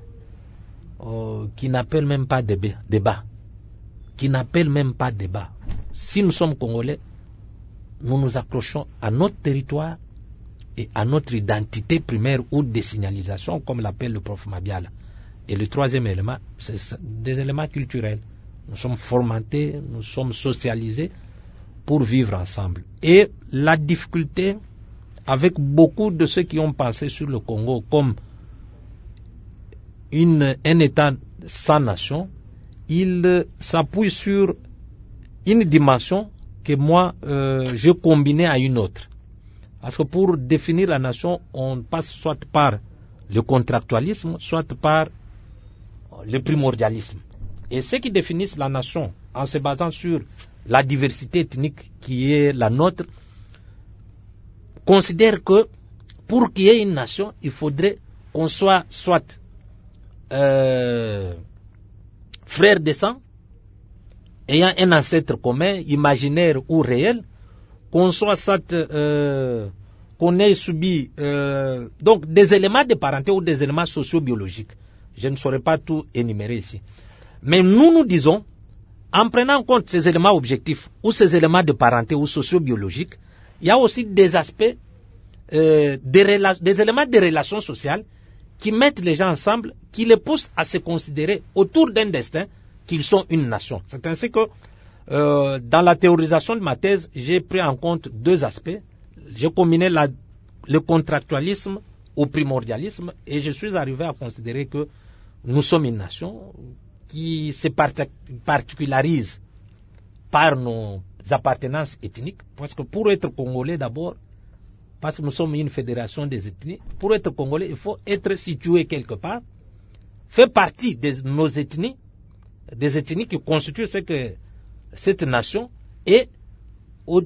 qui n'appelle même pas débat. Qui n'appelle même pas débat. Si nous sommes Congolais, nous nous accrochons à notre territoire et à notre identité primaire ou de signalisation, comme l'appelle le prof Mabiala. Et le troisième élément, c'est des éléments culturels. Nous sommes formatés, nous sommes socialisés pour vivre ensemble. Et la difficulté avec beaucoup de ceux qui ont pensé sur le Congo comme un État sans nation, il s'appuie sur une dimension que moi, j'ai combinée à une autre. Parce que pour définir la nation, on passe soit par le contractualisme, soit par le primordialisme. Et ceux qui définissent la nation en se basant sur la diversité ethnique qui est la nôtre considèrent que pour qu'il y ait une nation, il faudrait qu'on soit soit frères de sang, ayant un ancêtre commun, imaginaire ou réel, qu'on soit soit qu'on ait subi donc des éléments de parenté ou des éléments socio-biologiques. Je ne saurais pas tout énumérer ici. Mais nous disons, en prenant en compte ces éléments objectifs ou ces éléments de parenté ou socio-biologiques, il y a aussi des aspects, des éléments de relations sociales qui mettent les gens ensemble, qui les poussent à se considérer autour d'un destin qu'ils sont une nation. C'est ainsi que dans la théorisation de ma thèse, j'ai pris en compte 2 aspects. J'ai combiné le contractualisme au primordialisme et je suis arrivé à considérer que nous sommes une nation qui se particularise par nos appartenances ethniques, parce que pour être Congolais d'abord, parce que nous sommes une fédération des ethnies, pour être Congolais, il faut être situé quelque part, faire partie de nos ethnies, des ethnies qui constituent cette nation, et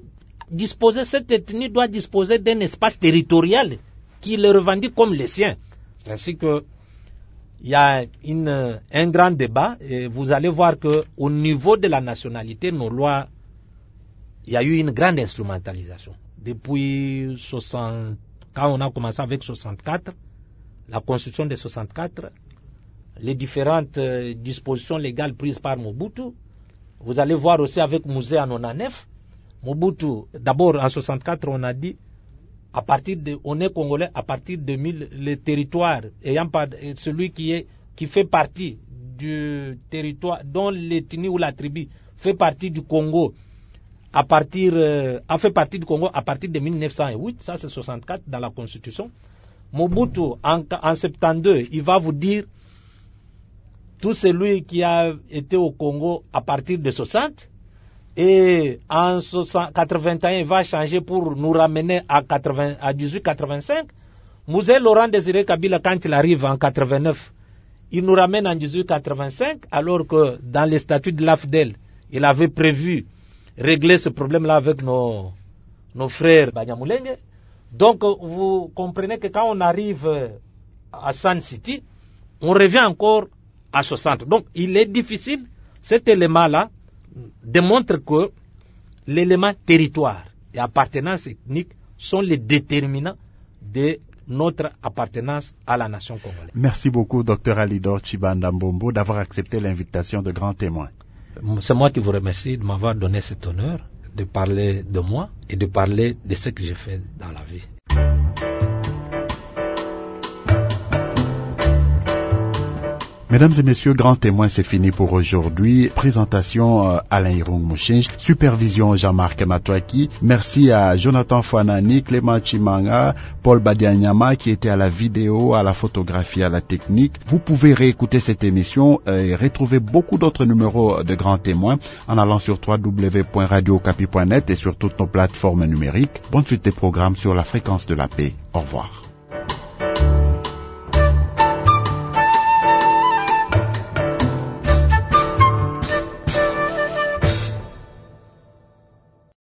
disposer, cette ethnie doit disposer d'un espace territorial qui le revendique comme le sien. C'est ainsi que il y a un grand débat et vous allez voir que au niveau de la nationalité, nos lois, il y a eu une grande instrumentalisation. Depuis 60, quand on a commencé avec 64, la constitution de 64, les différentes dispositions légales prises par Mobutu, vous allez voir aussi avec Mouzé en 1999, Mobutu, d'abord en 64, on a dit, on est congolais à partir de 1000, le territoire ayant pas celui qui fait partie du territoire dont l'ethnie ou la tribu fait partie du Congo a fait partie du Congo à partir de 1908, ça c'est 64 dans la Constitution. Mobutu en 72, il va vous dire tout celui qui a été au Congo à partir de 60. Et en 81, il va changer pour nous ramener à 1885. Mouzé Laurent Désiré Kabila, quand il arrive en 89, il nous ramène en 1885, alors que dans les statuts de l'AFDEL, il avait prévu régler ce problème-là avec nos frères Banyamulenge. Donc, vous comprenez que quand on arrive à Sun City, on revient encore à 60. Donc, il est difficile, cet élément-là, démontre que l'élément territoire et appartenance ethnique sont les déterminants de notre appartenance à la nation congolaise. Merci beaucoup, Dr Alidor Tshibanda Mbombo, d'avoir accepté l'invitation de Grand Témoin. C'est moi qui vous remercie de m'avoir donné cet honneur de parler de moi et de parler de ce que j'ai fait dans la vie. Mesdames et messieurs, Grand Témoin, c'est fini pour aujourd'hui. Présentation Alain Irung Mouchinj, supervision Jean-Marc Matouaki. Merci à Jonathan Fouanani, Clément Chimanga, Paul Badianyama qui était à la vidéo, à la photographie, à la technique. Vous pouvez réécouter cette émission et retrouver beaucoup d'autres numéros de Grand Témoin en allant sur www.radiocapi.net et sur toutes nos plateformes numériques. Bonne suite des programmes sur la fréquence de la paix. Au revoir.